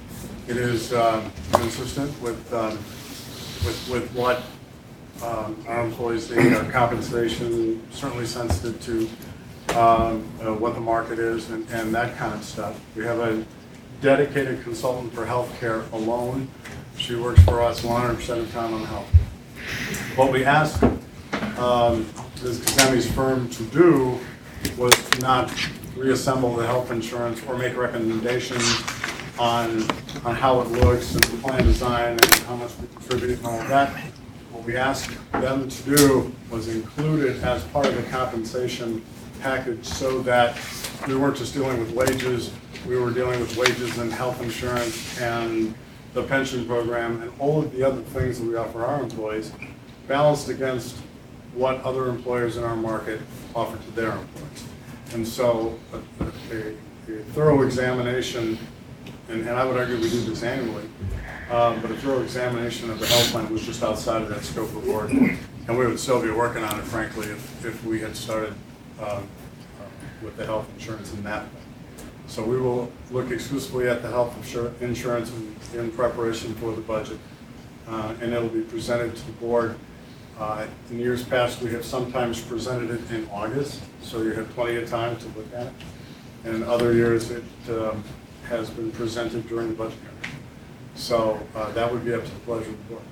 It is um, consistent with, um, with, with what um, our employees need, our compensation, certainly sensitive to um, uh, what the market is and, and that kind of stuff. We have a dedicated consultant for healthcare alone. She works for us one hundred percent of the time on health. What we asked um, this Kazemi's firm to do was not reassemble the health insurance or make recommendations on, on how it looks and the plan design and how much we contribute and all of that. What we asked them to do was include it as part of the compensation package so that we weren't just dealing with wages, we were dealing with wages and health insurance and the pension program and all of the other things that we offer our employees, balanced against what other employers in our market offer to their employees. And so a, a, a thorough examination, and, and I would argue we do this annually, um, but a thorough examination of the health plan was just outside of that scope of work. And we would still be working on it, frankly, if, if we had started um, uh, with the health insurance in that way. So we will look exclusively at the health insur insurance in, in preparation for the budget, uh, and it'll be presented to the board. Uh, in years past, we have sometimes presented it in August, so you have plenty of time to look at it. And in other years, it um, has been presented during the budget hearing. So uh, that would be up to the pleasure of the board.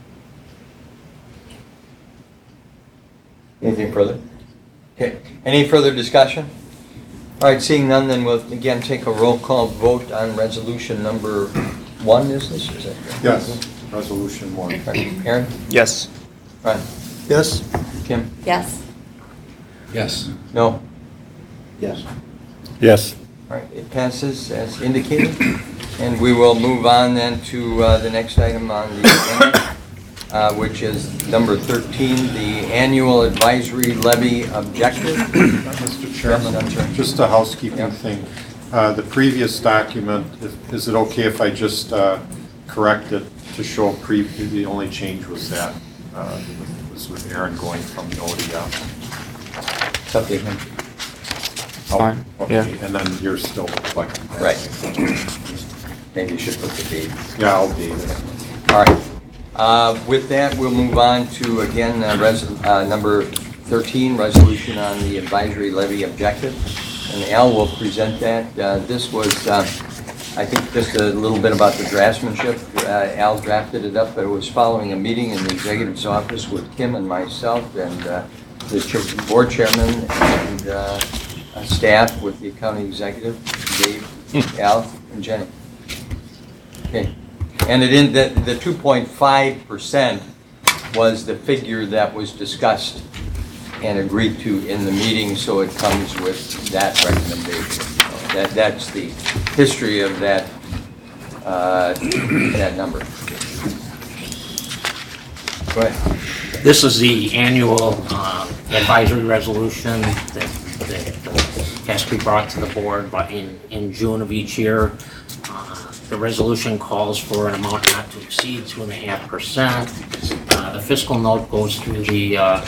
Anything further? Okay. Any further discussion? All right, seeing none, then we'll again take a roll call vote on resolution number one, is this? Is that correct? Yes, resolution one. Aaron? Yes. Ron? Yes? Kim? Yes. Yes. No? Yes. Yes. All right, it passes as indicated. And we will move on then to uh, the next item on the agenda, uh, which is number thirteen, the annual advisory levy objective. Mister Chairman, Yes, I'm sorry. just a housekeeping Yep. thing. Uh, The previous document, if- is it okay if I just uh, correct it to show pre, the only change was that, uh, was with Aaron going from no to yes? It's up to him. Fine, Okay, yeah. and then you're still reflecting that. Right. Maybe you should put the date. Yeah, I'll be. All right. Uh, With that, we'll move on to, again, uh, res- uh, number thirteen, resolution on the advisory levy objective. And Al will present that. Uh, This was, uh, I think, just a little bit about the draftsmanship. Uh, Al drafted it up, but it was following a meeting in the executive's office with Kim and myself and uh, the ch- board chairman and uh, uh, staff with the county executive, Dave, Al, and Jenny. Okay. And it in the, the two point five percent was the figure that was discussed and agreed to in the meeting, so it comes with that recommendation. So that, that's the history of that, uh, that number. Go ahead. This is the annual uh, advisory resolution that, that has to be brought to the board by in, in June of each year. Uh, The resolution calls for an amount not to exceed two and a half percent. Uh, the fiscal note goes through the, uh,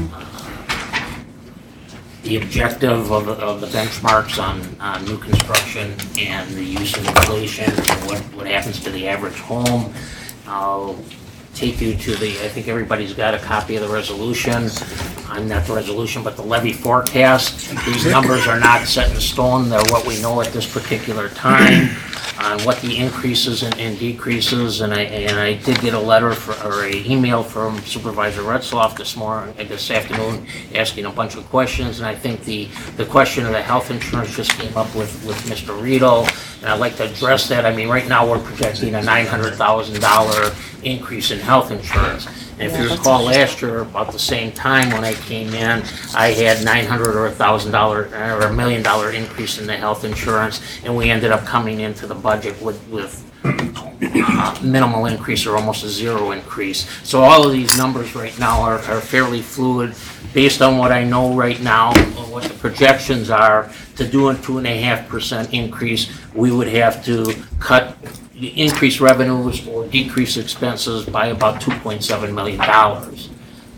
the objective of, of the benchmarks on, on new construction and the use of inflation and what, what happens to the average home. I'll take you to the, I think everybody's got a copy of the resolution. I'm not the resolution, but the levy forecast. These numbers are not set in stone. They're what we know at this particular time on what the increases and, and decreases. And I, and I did get a letter for, or a email from Supervisor Retzloff this morning, this afternoon, asking a bunch of questions. And I think the, the question of the health insurance just came up with, with Mister Riedel. And I'd like to address that. I mean, right now we're projecting a nine hundred thousand dollar increase in health insurance. And if you recall last year, about the same time when I came in, I had nine hundred or a thousand dollar or a million dollar increase in the health insurance, and we ended up coming into the budget with with uh, minimal increase or almost a zero increase. So all of these numbers right now are, are fairly fluid. Based on what I know right now, what the projections are, to do a two and a half percent increase, we would have to cut increase revenues or decrease expenses by about two point seven million dollars.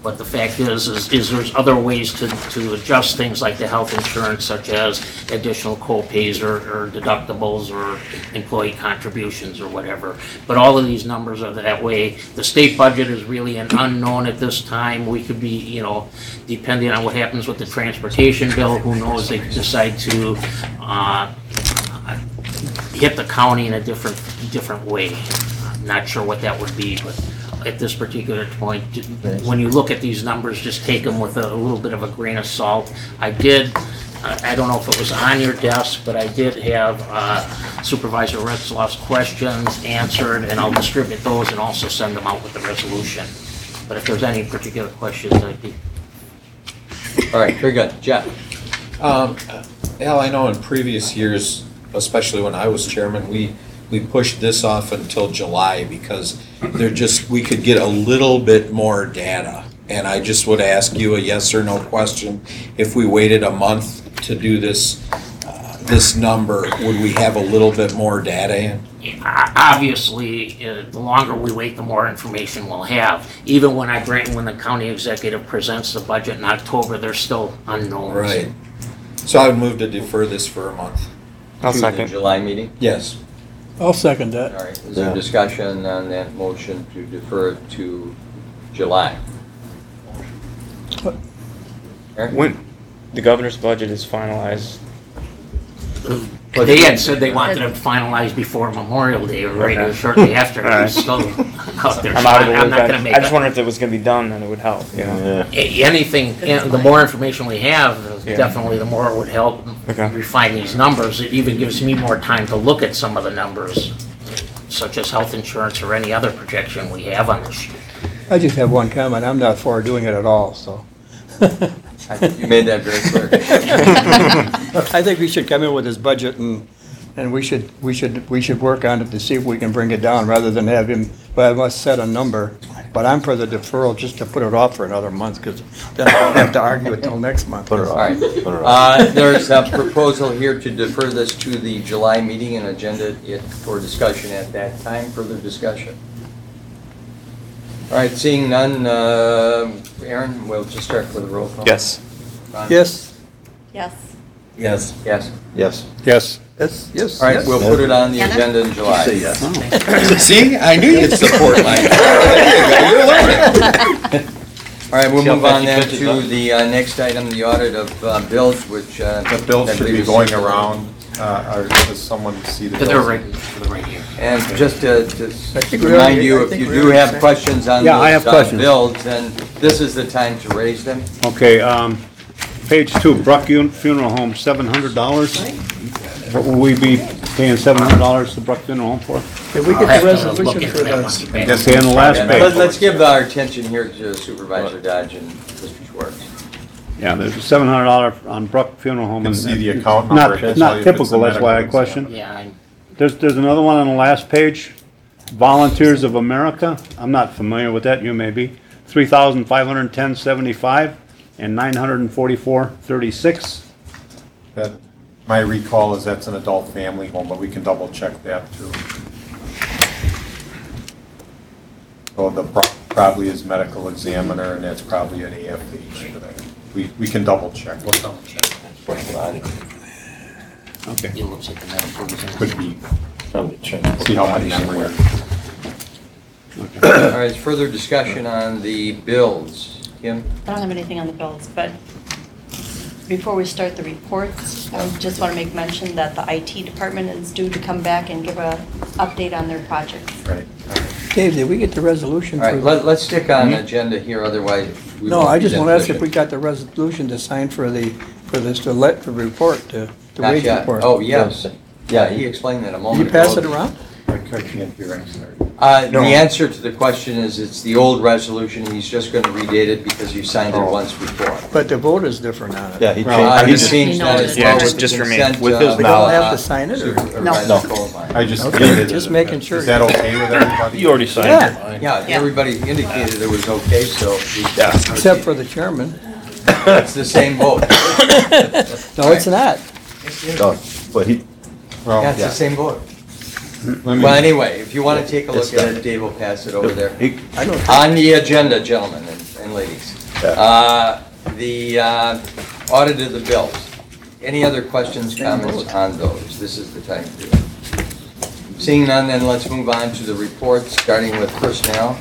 But the fact is, is, is there's other ways to, to adjust things like the health insurance, such as additional co-pays or, or deductibles or employee contributions or whatever. But all of these numbers are that way. The state budget is really an unknown at this time. We could be, you know, depending on what happens with the transportation bill, who knows, they could decide to, uh, hit the county in a different, different way. I'm not sure what that would be, but at this particular point, when you look at these numbers, just take them with a little bit of a grain of salt. I did, I don't know if it was on your desk, but I did have uh, Supervisor Retzloff's questions answered, and I'll distribute those and also send them out with the resolution. But if there's any particular questions, I'd be... All right, very good. Jeff? Um, Al, I know in previous years, especially when I was chairman, we, we pushed this off until July because they're just, we could get a little bit more data. And I just would ask you a yes or no question. If we waited a month to do this, uh, this number, would we have a little bit more data in? Obviously, uh, the longer we wait, the more information we'll have. Even when I bring, when the county executive presents the budget in October, there's still unknowns. Right. So I would move to defer this for a month. I'll To second. the July meeting? Yes. I'll second that. All right, is there discussion on that motion to defer it to July? Eric? When the governor's budget is finalized, They had said they wanted it finalized before Memorial Day or right or Okay. shortly after. All right. It's still out there. I'm out of the I'm loop. not I gonna make I just a- wondered if it was gonna be done, then it would help, you know? A- Anything, you know, the more information we have, Yeah. definitely the more it would help Okay. refine these numbers. It even gives me more time to look at some of the numbers, such as health insurance or any other projection we have on this sheet. I just have one comment. I'm not for doing it at all, so. I think you made that very clear. I think we should come in with this budget and, and we should, we should, we should work on it to see if we can bring it down rather than have him, well, I must set a number. But I'm for the deferral just to put it off for another month because then I'll have to argue it till next month. All right. Uh, There's a proposal here to defer this to the July meeting and agenda it for discussion at that time. Further discussion? All right, seeing none, uh, Aaron, we'll just start with a roll call. Yes. Ron? Yes. Yes. Yes. Yes. Yes. Yes. Yes, yes. All right, yes. we'll put it on the Anna? agenda in July. Say yes. See, I knew you'd support my. There you go, you're learning. All right, we'll See how move fast on you then catch it, to huh? the uh, next item, the audit of uh, bills, which. uh, The bills I should believe be is going circulated. around, uh, or does someone see the bills? They're right, they're right here. And just to, to think we remind already- you, I if think you we do already have said- questions on Yeah, I have those uh, questions. bills, then this is the time to raise them. Okay, um, page two, Bruck Un- Funeral Home, seven hundred dollars. What will we be paying seven hundred dollars to Bruck Funeral Home for? Did we I'll get have the to look resolution into for that once the, you back. Yes, and the last Let- page. Let's give our attention here to Supervisor Dodge and Mister Schwartz. Yeah, there's a seven hundred dollar on Bruck Funeral Home. You can and- see the account Not- number, it can tell you Not if it's a typical, that's why I medical question. Yeah, I- There's, there's another one on the last page, Volunteers of America. I'm not familiar with that, you may be. Three thousand five hundred ten seventy-five and nine hundred forty-four thirty-six. That, my recall is that's an adult family home, but we can double check that too. So the pro- probably is medical examiner and that's probably an A F H. but I- We, we can double check. We'll double check. Okay. It looks like the medical exam. Could be, see how many memory. All right, further discussion on the bills. Kim? I don't have anything on the bills, but before we start the reports, I just want to make mention that the I T department is due to come back and give a update on their projects. Right. Dave, did we get the resolution All for? right, the- let, let's stick on the agenda here, otherwise. we No, won't I be just in want to ask if position. we got the resolution to sign for the, for this, to let, the report, to, the Not wage yet. report. Oh, yes. Yeah, he explained that a Did moment you ago. pass it around? I can't hear, I'm sorry. Uh, the No. answer to the question is it's the old resolution. He's just going to redate it because you signed it Oh. once before. But the vote is different on it. Yeah, he Well, changed. Uh, he he just- changed that as Yeah, well just- with just the for me. consent, With his uh, We don't knowledge. have to sign it, or? Supervisor No. Colvin. I just Okay, dated it. just making sure. Is that okay with everybody? You already signed Yeah. it. Yeah, Yeah. everybody indicated it was okay, so. we- Except for the chairman. It's the same vote. No, it's not. No, But he, Well, Yeah, it's the same vote. let me- Well, anyway, if you want to take a look It's at done. it, Dave will pass it over there. he, I don't. On the agenda, gentlemen and- and ladies. Uh, The uh, audit of the bills. Any other questions, comments on those? This is the time to do it. Seeing none, then let's move on to the reports, starting with personnel.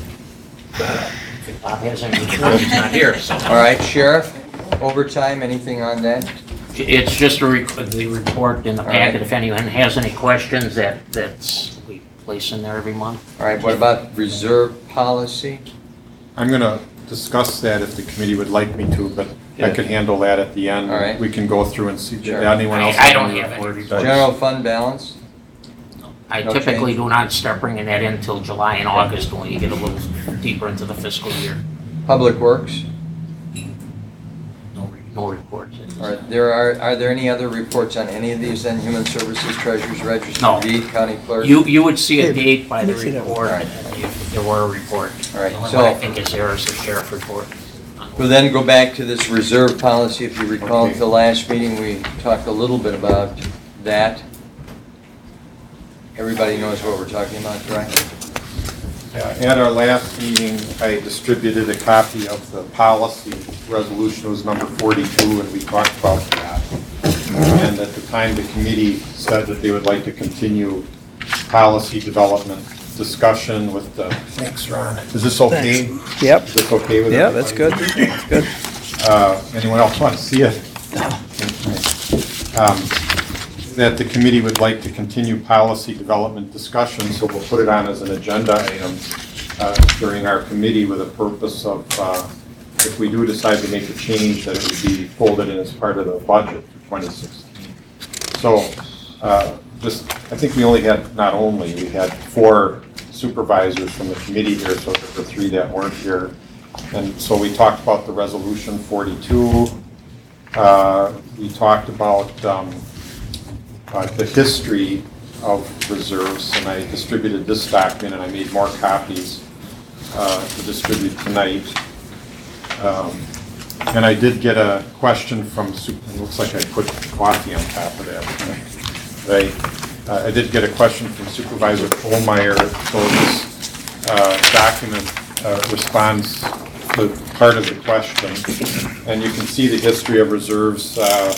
If Bob has any reports, he's not here, so. All right, Sheriff, overtime, anything on that? It's just a rec- the report in the All right. packet. If anyone has any questions, that, that's, we place in there every month. All right, what about reserve policy? I'm going to discuss that if the committee would like me to, but I could handle that at the end. All right. We can go through and see if Sure. anyone else. I- I has don't any have any reports. General fund balance? I No typically change? do not start bringing that in until July and August when you get a little deeper into the fiscal year. Public Works? No, re- no reports. All right, there are, are there any other reports on any of these then? Human Services, Treasurer's Register, No. Deed, County Clerk? You, you would see a date by the let me see that report one. if there were a report. All right, The only so- one I think is there is the sheriff report. We'll then go back to this reserve policy. If you recall, Okay. at the last meeting, we talked a little bit about that. Everybody knows what we're talking about, correct? Yeah, At our last meeting, I distributed a copy of the policy resolution. It was number forty-two, and we talked about that. And at the time, the committee said that they would like to continue policy development discussion with the. Thanks, Ron. Is this okay? Thanks. Yep. Is this okay with Yeah, everybody? that's good, that's good. Uh, Anyone else want to see it? Um, That the committee would like to continue policy development discussion, so we'll put it on as an agenda item uh, during our committee with a purpose of, uh, if we do decide to make a change, that it would be folded in as part of the budget for twenty sixteen. So, uh, just, I think we only had, not only, we had four supervisors from the committee here, so there were three that weren't here. And so we talked about the resolution forty-two. Uh, We talked about um, uh, the history of reserves, and I distributed this document, and I made more copies uh, to distribute tonight. Um, And I did get a question from, Su- it looks like I put coffee on top of that. Right? Uh, I did get a question from Supervisor Kohlmeyer, so this uh, document uh, responds to part of the question. And you can see the history of reserves. uh,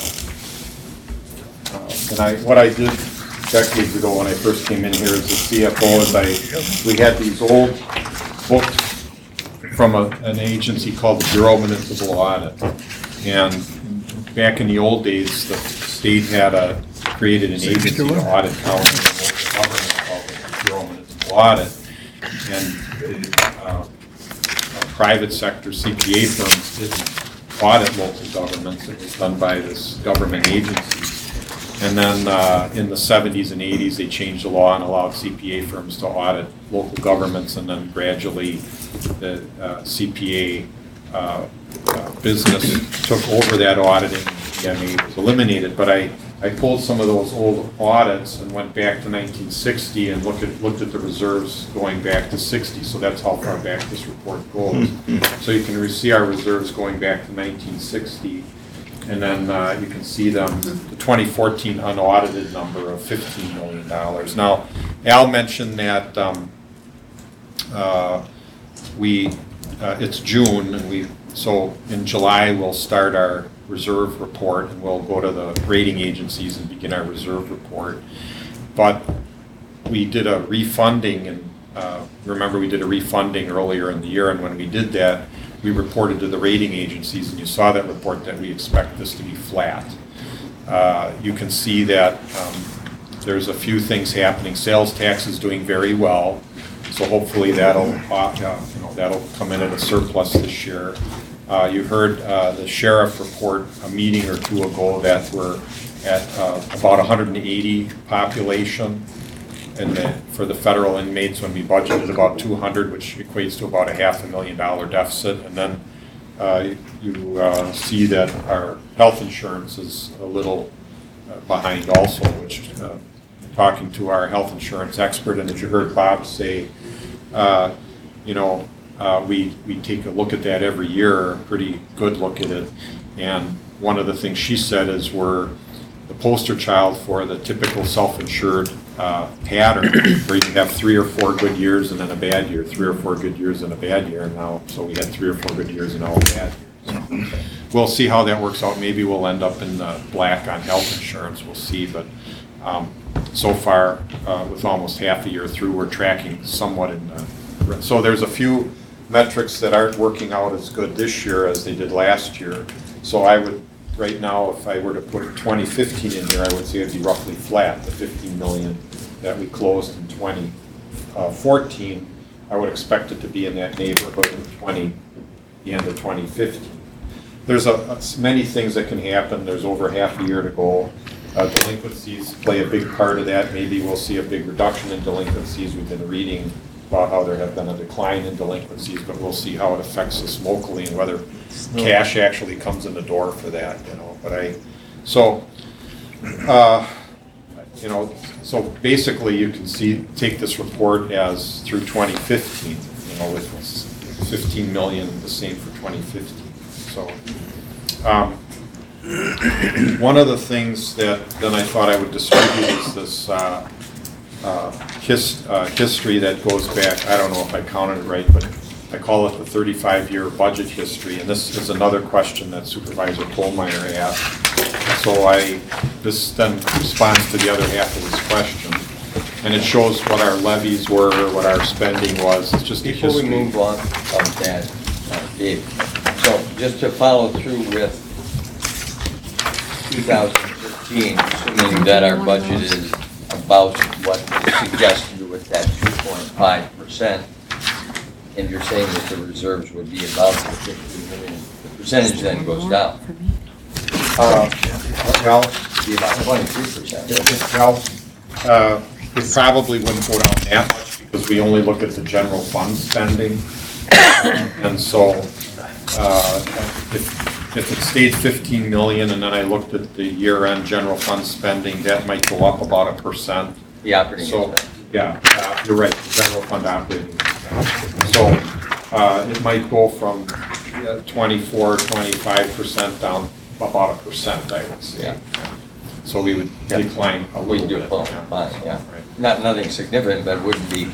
uh, And I, what I did decades ago when I first came in here as the C F O is I, we had these old books from a, an agency called the Bureau of Municipal Audit. And back in the old days, the state had a, created an agency to audit county and local government called the Bureau of Municipal Audit. And the uh, uh, private sector C P A firms didn't audit local governments. It was done by this government agency. And then uh, in the seventies and eighties, they changed the law and allowed C P A firms to audit local governments, and then gradually the uh, C P A uh, uh, business took over that auditing, and it was eliminated. But I, I pulled some of those old audits and went back to nineteen sixty and looked at, looked at the reserves going back to sixty, so that's how far back this report goes. So you can see our reserves going back to nineteen sixty. And then uh, you can see them, the twenty fourteen unaudited number of fifteen million dollars. Now, Al mentioned that um, uh, we, uh, it's June, and we, so in July, we'll start our reserve report, and we'll go to the rating agencies and begin our reserve report. But we did a refunding, and uh, remember we did a refunding earlier in the year, and when we did that, we reported to the rating agencies, and you saw that report that we expect this to be flat. Uh, you can see that um, there's a few things happening. Sales tax is doing very well, so hopefully that'll uh, you know that'll come in at a surplus this year. Uh, you heard uh, the sheriff report a meeting or two ago that we're at uh, about one hundred eighty population. And then for the federal inmates, when we budgeted about two hundred, which equates to about a half a million dollar deficit. And then uh, you uh, see that our health insurance is a little uh, behind also, which uh, talking to our health insurance expert, and as you heard Bob say, uh, you know, uh, we, we take a look at that every year, a pretty good look at it. And one of the things she said is we're the poster child for the typical self-insured uh, pattern where you have three or four good years and then a bad year, three or four good years and a bad year, and now, so we had three or four good years and now a bad year. So we'll see how that works out. Maybe we'll end up in the black on health insurance, we'll see, but um, so far, uh, with almost half a year through, we're tracking somewhat in the, so there's a few metrics that aren't working out as good this year as they did last year. So I would, right now, if I were to put twenty fifteen in here, I would say it'd be roughly flat, the fifteen million that we closed in twenty fourteen. I would expect it to be in that neighborhood in twenty, the end of twenty fifteen. There's a, a, many things that can happen. There's over half a year to go. Uh, delinquencies play a big part of that. Maybe we'll see a big reduction in delinquencies. We've been reading about how there have been a decline in delinquencies, but we'll see how it affects us locally and whether cash actually comes in the door for that, you know. But I, so, uh, you know, so basically you can see, take this report as through twenty fifteen, you know, with fifteen million, the same for twenty fifteen. So, um, one of the things that then I thought I would distribute is this uh, uh, his, uh, history that goes back, I don't know if I counted it right, but I call it the thirty-five year budget history, and this is another question that Supervisor Kohlmeyer asked. So I, this then responds to the other half of his question, and it shows what our levies were, what our spending was. It's just a Before we history. move on of that, uh, Dave, so just to follow through with two thousand fifteen, assuming that our budget is about what you suggested with that two point five percent, and you're saying that the reserves would be about the fifteen million, the percentage then goes down. Uh, Well, Be about twenty-three percent. well, uh, it probably wouldn't go down that much because we only look at the general fund spending. And so, uh, if, if it stayed fifteen million and then I looked at the year-end general fund spending, that might go up about a percent. The operating So, expense. yeah, uh, you're right, the general fund operating expense. So, uh, it might go from uh, twenty-four, twenty-five percent down about a percent, I would say. Yeah. So we would Yeah. decline a We little do, bit. well, fine, yeah. Not, nothing significant, but wouldn't be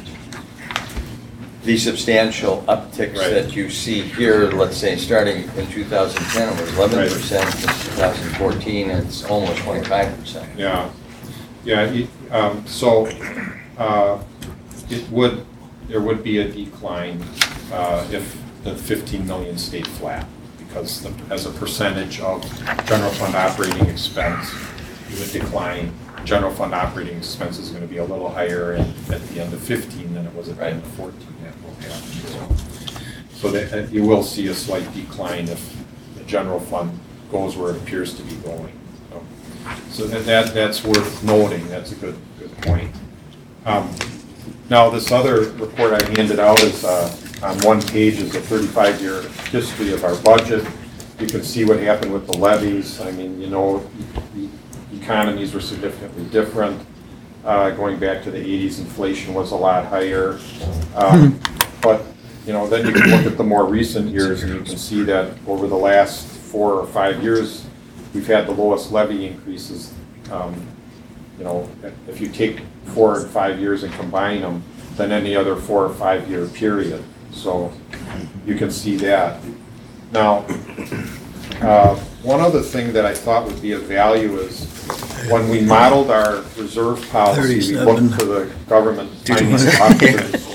the substantial upticks Right. that you see here, let's say, starting in two thousand ten, it was eleven percent, in two thousand fourteen, it's almost twenty-five percent. Yeah, yeah, it- um, so, uh, it would, there would be a decline, uh, if the fifteen million stayed flat, because the, as a percentage of general fund operating expense, it would decline. General fund operating expense is gonna be a little higher in, at the end of fifteen than it was at the end of fourteen. That will happen. So so that, that you will see a slight decline if the general fund goes where it appears to be going. So, so that, that, that's worth noting, that's a good, good point. Um, Now, this other report I handed out is, uh, on one page is a thirty-five year history of our budget. You can see what happened with the levies. I mean, you know, the economies were significantly different. Uh, going back to the eighties, inflation was a lot higher. Um, but, you know, then you can look at the more recent years and you can see that over the last four or five years, we've had the lowest levy increases. Um, you know, if you take four and five years and combine them, than any other four or five year period. So you can see that. Now, uh, one other thing that I thought would be of value is when we modeled our reserve policy, we looked to the government finance officers.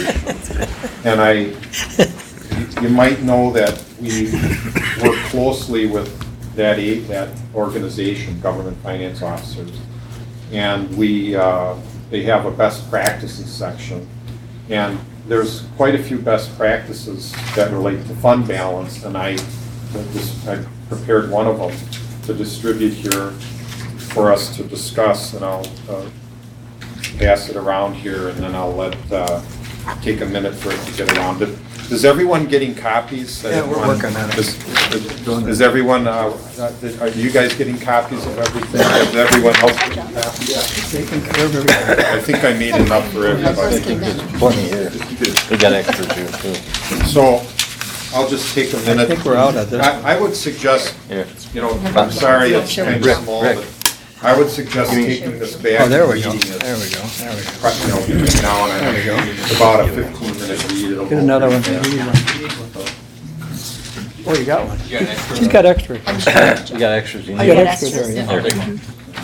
And I, you might know that we work closely with that aid, that organization, Government Finance Officers. And we, uh, they have a best practices section. And there's quite a few best practices that relate to fund balance, and I, just, I prepared one of them to distribute here for us to discuss, and I'll uh, pass it around here, and then I'll let, uh, take a minute for it to get around it. Is everyone getting copies? Yeah, we're working on it. Is, is everyone, uh, are you guys getting copies of everything? Is everyone else getting copies? Taking care of everything. I think I made enough for everybody. Plenty here. We got extras here too. So, I'll just take a minute. I think we're out of this. I, I would suggest, Here. you know, I'm sorry, it's kind of Rick, small, Rick. but I would suggest taking this back. Oh, there we go, and reading it. there we go, there we go. You know, between now and There we go. It's about a fifteen minute read. It'll Get go another one. pretty fast. Oh, you got one. You got an extra? He's got extra. I'm sure. You got extras you I need? got extra there, yeah. There you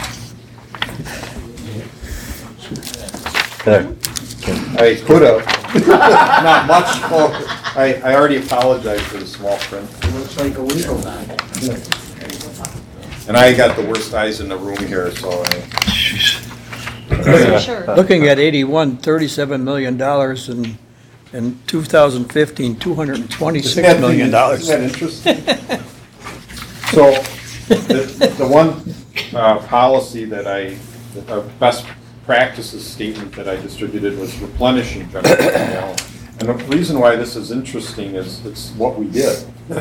go. I could have, not much, oh, I, I already apologized for the small print. It looks like a legal document. And I got the worst eyes in the room here, so I. Sure. Looking at eighty-one, thirty-seven million dollars and in two thousand fifteen, two hundred and twenty-six million dollars. Isn't that interesting? So, the, the one uh, policy that I, that our best practices statement that I distributed was replenishing general fund balance. And the reason why this is interesting is it's what we did.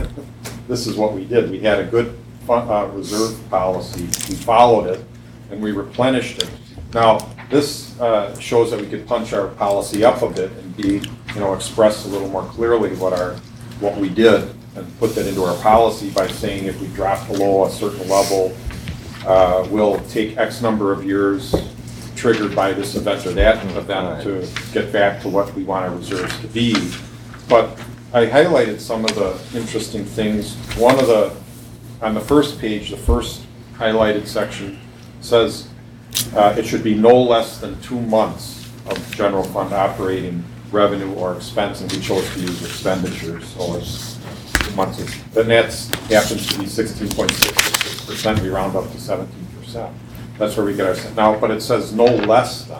This is what we did. We had a good fund, uh, reserve policy. We followed it, and we replenished it. Now, this uh, shows that we could punch our policy up a bit and be, you know, express a little more clearly what our, what we did, and put that into our policy by saying if we drop below a certain level, uh, we'll take X number of years triggered by this event or that event to get back to what we want our reserves to be. But I highlighted some of the interesting things. One of the, on the first page, the first highlighted section says uh, it should be no less than two months of general fund operating revenue or expense, and we chose to use expenditures, so it's two months. of- And that's, happens to be sixteen point six six percent, we round up to seventeen percent. That's where we get our, now, but it says no less than.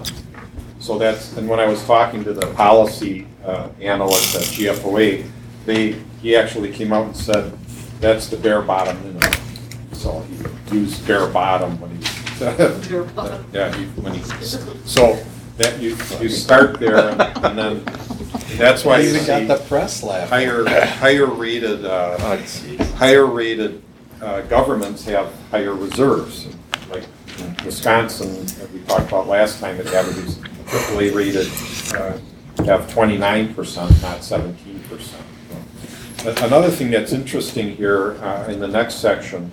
So that's, and when I was talking to the policy uh, analyst at G F O A, they, he actually came out and said, that's the bare bottom minimum. So he used bare bottom when he, Bare bottom. yeah, he, when he, so that you, you start there and and then, that's why I you even see got the press laughing. higher, higher rated, uh, Oh, jeez. higher rated uh, governments have higher reserves. Like in Wisconsin, that we talked about last time, it averages triple A rated, uh, have twenty-nine percent, not seventeen percent. Another thing that's interesting here uh, in the next section,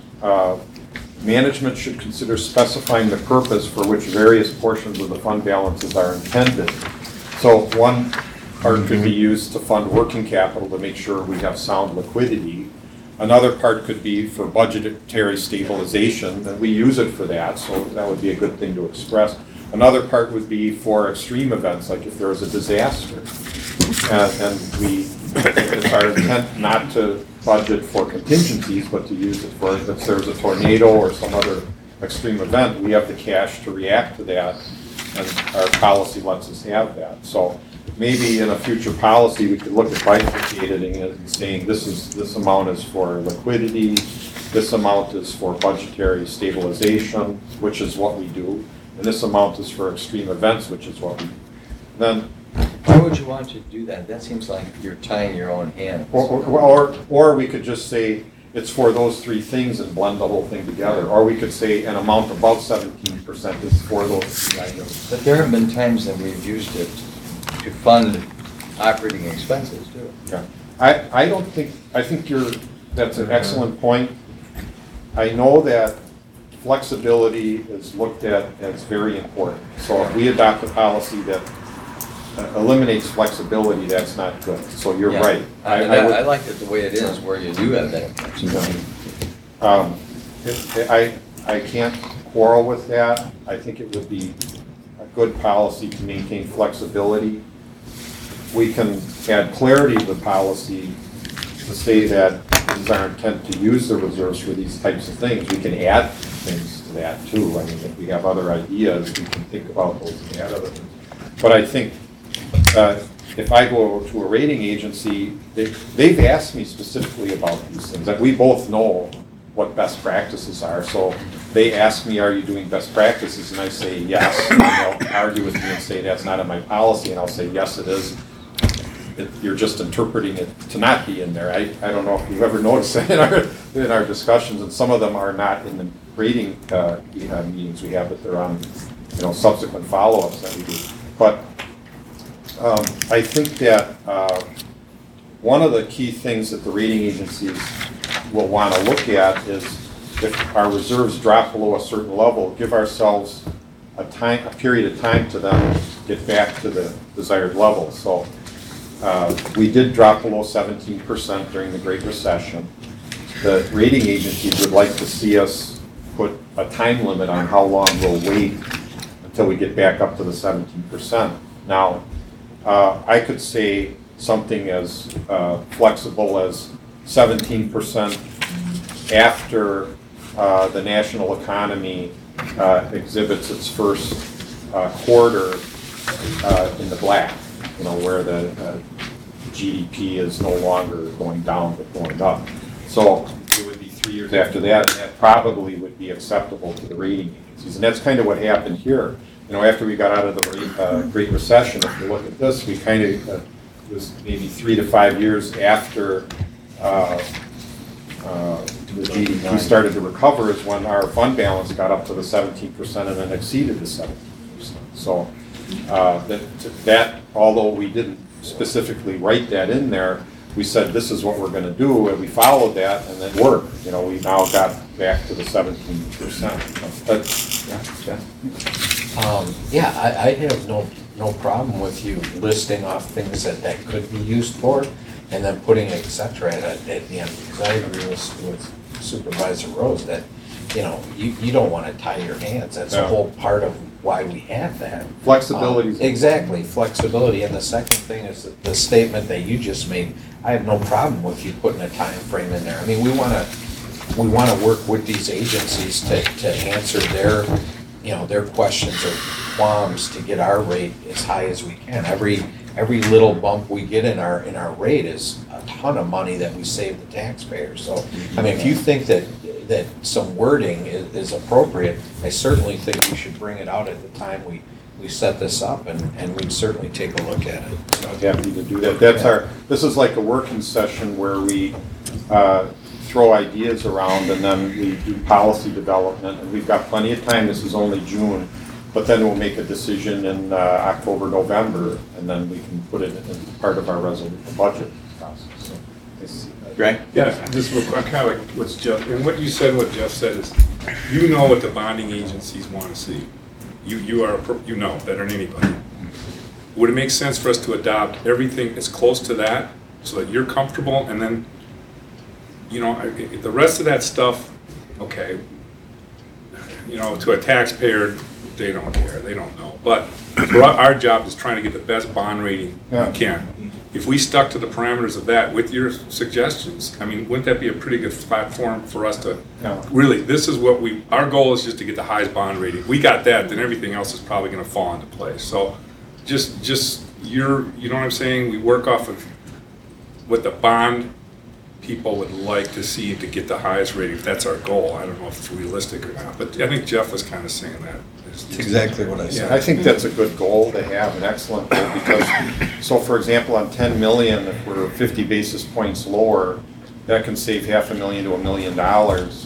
uh, management should consider specifying the purpose for which various portions of the fund balances are intended. So one part could be used to fund working capital to make sure we have sound liquidity. Another part could be for budgetary stabilization, and we use it for that, so that would be a good thing to express. Another part would be for extreme events, like if there was a disaster. And, and we, it's our intent not to budget for contingencies, but to use it for, if there's a tornado or some other extreme event, we have the cash to react to that, and our policy lets us have that. So maybe in a future policy, we could look at bifurcating it and saying this is, this amount is for liquidity, this amount is for budgetary stabilization, which is what we do, and this amount is for extreme events, which is what we do. Then, Why would you want to do that? That seems like you're tying your own hands. or, or, or, or we could just say it's for those three things and blend the whole thing together. Or we could say an amount above seventeen percent is for those three items. But there have been times that we've used it to fund operating expenses too. Yeah. I, I don't think, I think you're, that's an excellent point. I know that flexibility is looked at as very important. So if we adopt a policy that uh, eliminates flexibility, that's not good. So you're Yeah. right. I, I would- I, I like it the way it is, where you do have that flexibility. Um, it- I, I can't quarrel with that. I think it would be a good policy to maintain flexibility. We can add clarity to the policy to say that it is our intent to use the reserves for these types of things. We can add things to that too. I mean, if we have other ideas, we can think about those and add other things. But I think uh, if I go to a rating agency, they, they've asked me specifically about these things. That we both know what best practices are. So they ask me, are you doing best practices? And I say, yes. And they'll argue with me and say, that's not in my policy. And I'll say, yes, it is. It, you're just interpreting it to not be in there. I, I don't know if you've ever noticed that in our, in our discussions, and some of them are not in the rating uh, meetings we have, but they're on, you know, subsequent follow-ups that we do. But um, I think that uh, one of the key things that the rating agencies will want to look at is if our reserves drop below a certain level, give ourselves a time, a period of time to then get back to the desired level. So uh, we did drop below seventeen percent during the Great Recession. The rating agencies would like to see us put a time limit on how long we'll wait until we get back up to the seventeen percent. Now, uh, I could say something as uh, flexible as seventeen percent after uh, the national economy uh, exhibits its first uh, quarter uh, in the black, you know, where the uh, G D P is no longer going down but going up. So it would be three years after that, and that probably would be acceptable to the rating agencies. And that's kind of what happened here. You know, after we got out of the uh, Great Recession, if you look at this, we kind of, uh, it was maybe three to five years after uh, uh, the G D P started to recover is when our fund balance got up to the seventeen percent and then exceeded the seventeen percent. So uh, that, that, although we didn't specifically write that in there, we said this is what we're going to do, and we followed that, and it worked. You know, we now got back to the seventeen percent. But yeah, yeah. Um, yeah, I, I have no, no problem with you listing off things that that could be used for, and then putting et cetera at, at the end, because I agree with, with Supervisor Rose that, you know, you, you don't want to tie your hands. That's a Yeah. whole part of why we have that. Flexibility. Um, Exactly, flexibility. And the second thing is that the statement that you just made, I have no problem with you putting a time frame in there. I mean, we want to, we want to work with these agencies to, to answer their, you know, their questions or qualms to get our rate as high as we can. Every, every little bump we get in our, in our rate is a ton of money that we save the taxpayers. So, I mean, if you think that, that some wording is, is appropriate, I certainly think we should bring it out at the time we, we set this up, and, and we'd certainly take a look at it. I'd be happy to do that. That's our, this is like a working session where we uh, throw ideas around and then we do policy development, and we've got plenty of time. This is only June, but then we'll make a decision in uh, October, November, and then we can put it in part of our resolution budget process. So, I see that. Greg? Yeah, just real quick, kind of like what's Jeff, and what you said, what Jeff said is, you know what the bonding agencies want to see. You, you are, a pro- you know better than anybody. Would it make sense for us to adopt everything as close to that so that you're comfortable, and then, you know, I- I- the rest of that stuff, okay, you know, to a taxpayer, they don't care, they don't know. But for our, our job is trying to get the best bond rating Yeah. we can. If we stuck to the parameters of that with your suggestions, I mean, wouldn't that be a pretty good platform for us to, Yeah. really, this is what we, our goal is just to get the highest bond rating. We got that, then everything else is probably gonna fall into place. So just, just, you're, you know what I'm saying? We work off of what the bond people would like to see to get the highest rating, if that's our goal. I don't know if it's realistic or not, but I think Jeff was kind of saying that. That's exactly what I said. I think that's a good goal to have, an excellent goal, because, so for example, on ten million, if we're fifty basis points lower, that can save half a million to a million dollars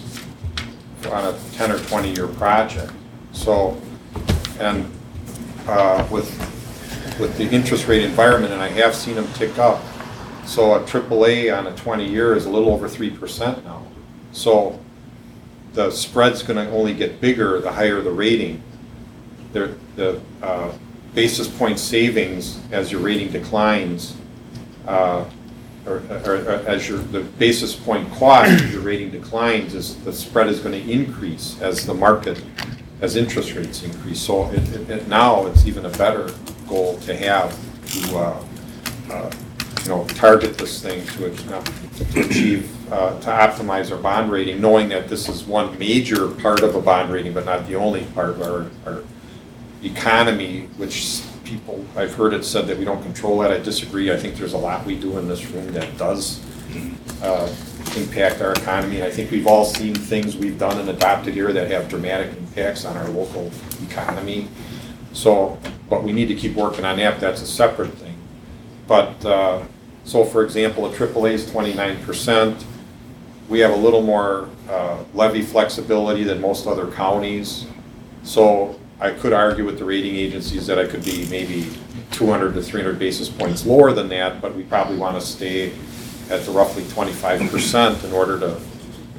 on a ten or twenty year project. So, and uh, with, with the interest rate environment, and I have seen them tick up, so a triple A on a twenty year is a little over three percent now. So the spread's gonna only get bigger the higher the rating. The, the uh, basis point savings as your rating declines, uh, or, or, or as your, the basis point cost as your rating declines, is the spread is going to increase as the market, as interest rates increase. So it, it, it, now it's even a better goal to have to, uh, uh, you know, target this thing to, uh, to achieve, uh, to optimize our bond rating, knowing that this is one major part of a bond rating, but not the only part of our, our economy, which people, I've heard it said that we don't control that. I disagree. I think there's a lot we do in this room that does uh, impact our economy. And I think we've all seen things we've done and adopted here that have dramatic impacts on our local economy. So, but we need to keep working on that. That's a separate thing. But, uh, so for example, a triple A is twenty-nine percent. We have a little more uh, levy flexibility than most other counties. So I could argue with the rating agencies that I could be maybe two hundred to three hundred basis points lower than that, but we probably want to stay at the roughly twenty-five percent in order to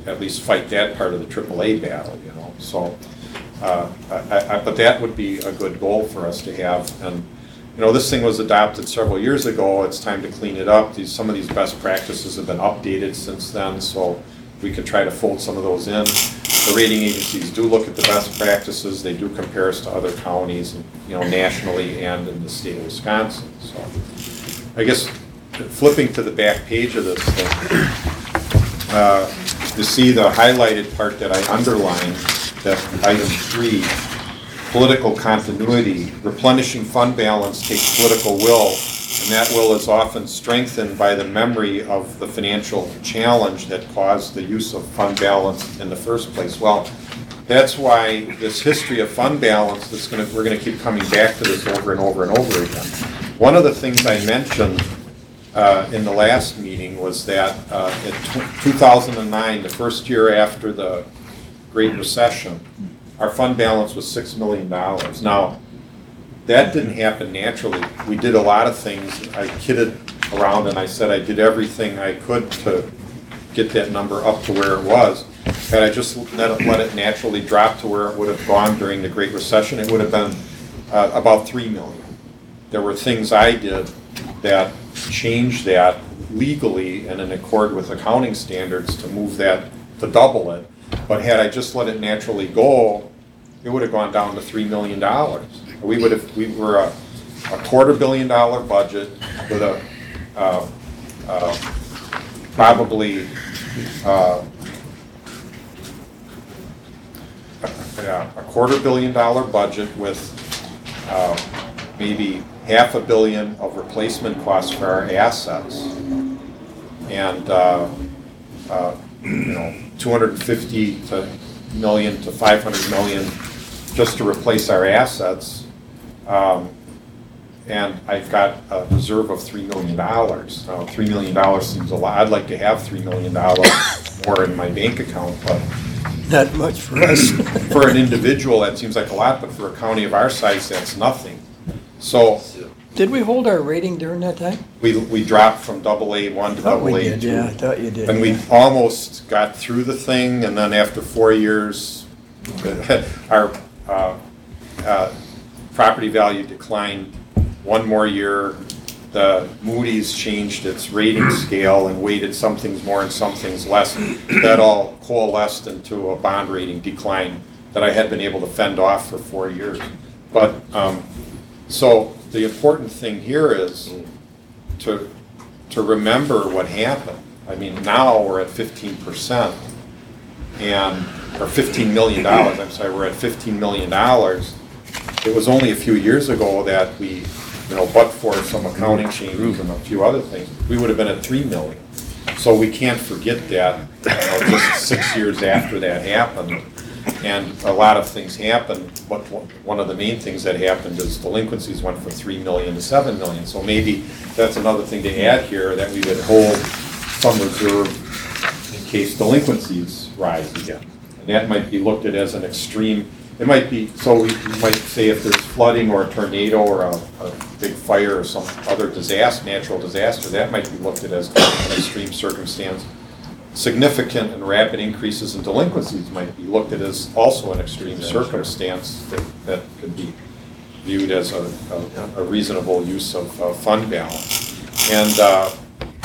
at least fight that part of the triple A battle, you know, so. Uh, I, I, but that would be a good goal for us to have, and you know, this thing was adopted several years ago. It's time to clean it up. These, some of these best practices have been updated since then, so we could try to fold some of those in. The rating agencies do look at the best practices. They do compare us to other counties, you know, nationally and in the state of Wisconsin. So, I guess flipping to the back page of this thing, uh, you see the highlighted part that I underlined. That item three, political continuity, replenishing fund balance takes political will, and that will is often strengthened by the memory of the financial challenge that caused the use of fund balance in the first place. Well, that's why this history of fund balance, that's gonna, we're gonna keep coming back to this over and over and over again. One of the things I mentioned uh, in the last meeting was that uh, in two thousand nine, the first year after the Great Recession, our fund balance was six million dollars. Now, that didn't happen naturally. We did a lot of things. I kidded around and I said I did everything I could to get that number up to where it was. Had I just let it, let it naturally drop to where it would have gone during the Great Recession, it would have been uh, about three million. There were things I did that changed that legally and in accord with accounting standards to move that, to double it. But had I just let it naturally go, it would have gone down to three million dollars. We would have, we were a, a quarter billion dollar budget with a, uh, uh, probably, uh, yeah, a quarter billion dollar budget with uh, maybe half a billion of replacement costs for our assets. And, uh, uh, you know, two hundred fifty to million to five hundred million just to replace our assets. Um, and I've got a reserve of three million dollars. Now, three million dollars seems a lot. I'd like to have three million dollars more in my bank account, but not much for us. For an individual, that seems like a lot, but for a county of our size, that's nothing. So. Did we hold our rating during that time? We, we dropped from double A one to Thought double we A did, two. yeah, I thought you did. And we almost got through the thing, and then after four years, our uh, uh, property value declined one more year. The Moody's changed its rating scale and weighted some things more and some things less. That all coalesced into a bond rating decline that I had been able to fend off for four years. But, um, so, the important thing here is to to remember what happened. I mean, now we're at fifteen percent, and or fifteen million dollars. I'm sorry, we're at fifteen million dollars. It was only a few years ago that we, you know, but for some accounting changes and a few other things, we would have been at three million. So we can't forget that. You know, just six years after that happened. And a lot of things happened, but one of the main things that happened is delinquencies went from three million to seven million. So maybe that's another thing to add here, that we would hold some reserve in case delinquencies rise again. And that might be looked at as an extreme, it might be, so we might say if there's flooding or a tornado or a, a big fire or some other disaster, natural disaster, that might be looked at as an extreme circumstance. Significant and rapid increases in delinquencies might be looked at as also an extreme circumstance that, that could be viewed as a, a, a reasonable use of uh, fund balance. And uh,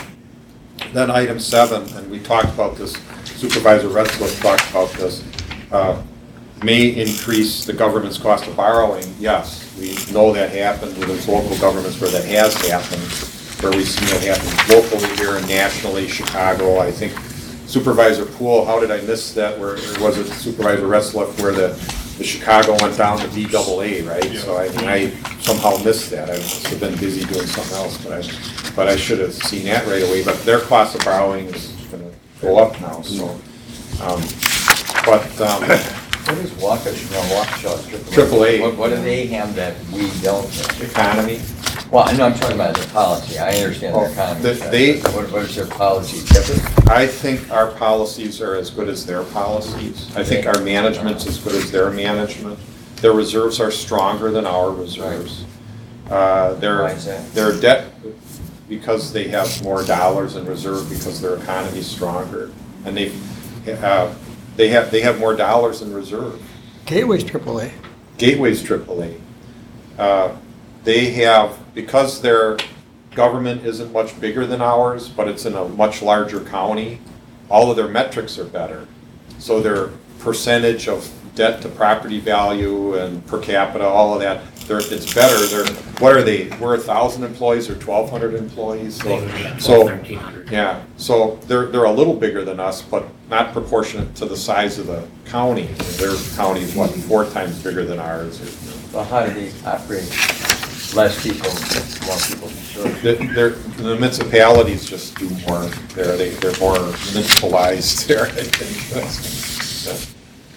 then item seven, and we talked about this, Supervisor Retzlaff talked about this, uh, may increase the government's cost of borrowing. Yes, we know that happened with those local governments where that has happened, where we've seen it happen locally here and nationally, Chicago, I think. Supervisor Poole, how did I miss that? Where or was it Supervisor Retzlaff where the, the Chicago went down to B double A, right? Yeah. So I, I somehow missed that. I must have been busy doing something else, but I, but I should have seen that right away. But their cost of borrowing is going to go up now. So, um, but um, what is Waukesha? No, Waukesha Triple A. What, what do they have that we don't? Economy. Well, I know I'm talking about their policy. I understand their economy. The, they, what, what is their policy? Different? I think our policies are as good as their policies. I think our management's as good as their management. Their reserves are stronger than our reserves. Uh, their, Why is that? their debt, because they have more dollars in reserve because their economy's stronger. And they've uh, they have, they have more dollars in reserve. Gateway's triple A. Gateway's triple A. Uh, They have, because their government isn't much bigger than ours, but it's in a much larger county, all of their metrics are better. So their percentage of debt to property value and per capita, all of that, they're, it's better. They're, what are they? We're a thousand employees or twelve hundred employees? So, so thirteen hundred. yeah, so they're, they're a little bigger than us, but not proportionate to the size of the county. Their county is what, four times bigger than ours. Well, how do they operate? Less people, more people. Sure. The, they're, the municipalities just do more there. They, they're more municipalized there, I think. That's- that's-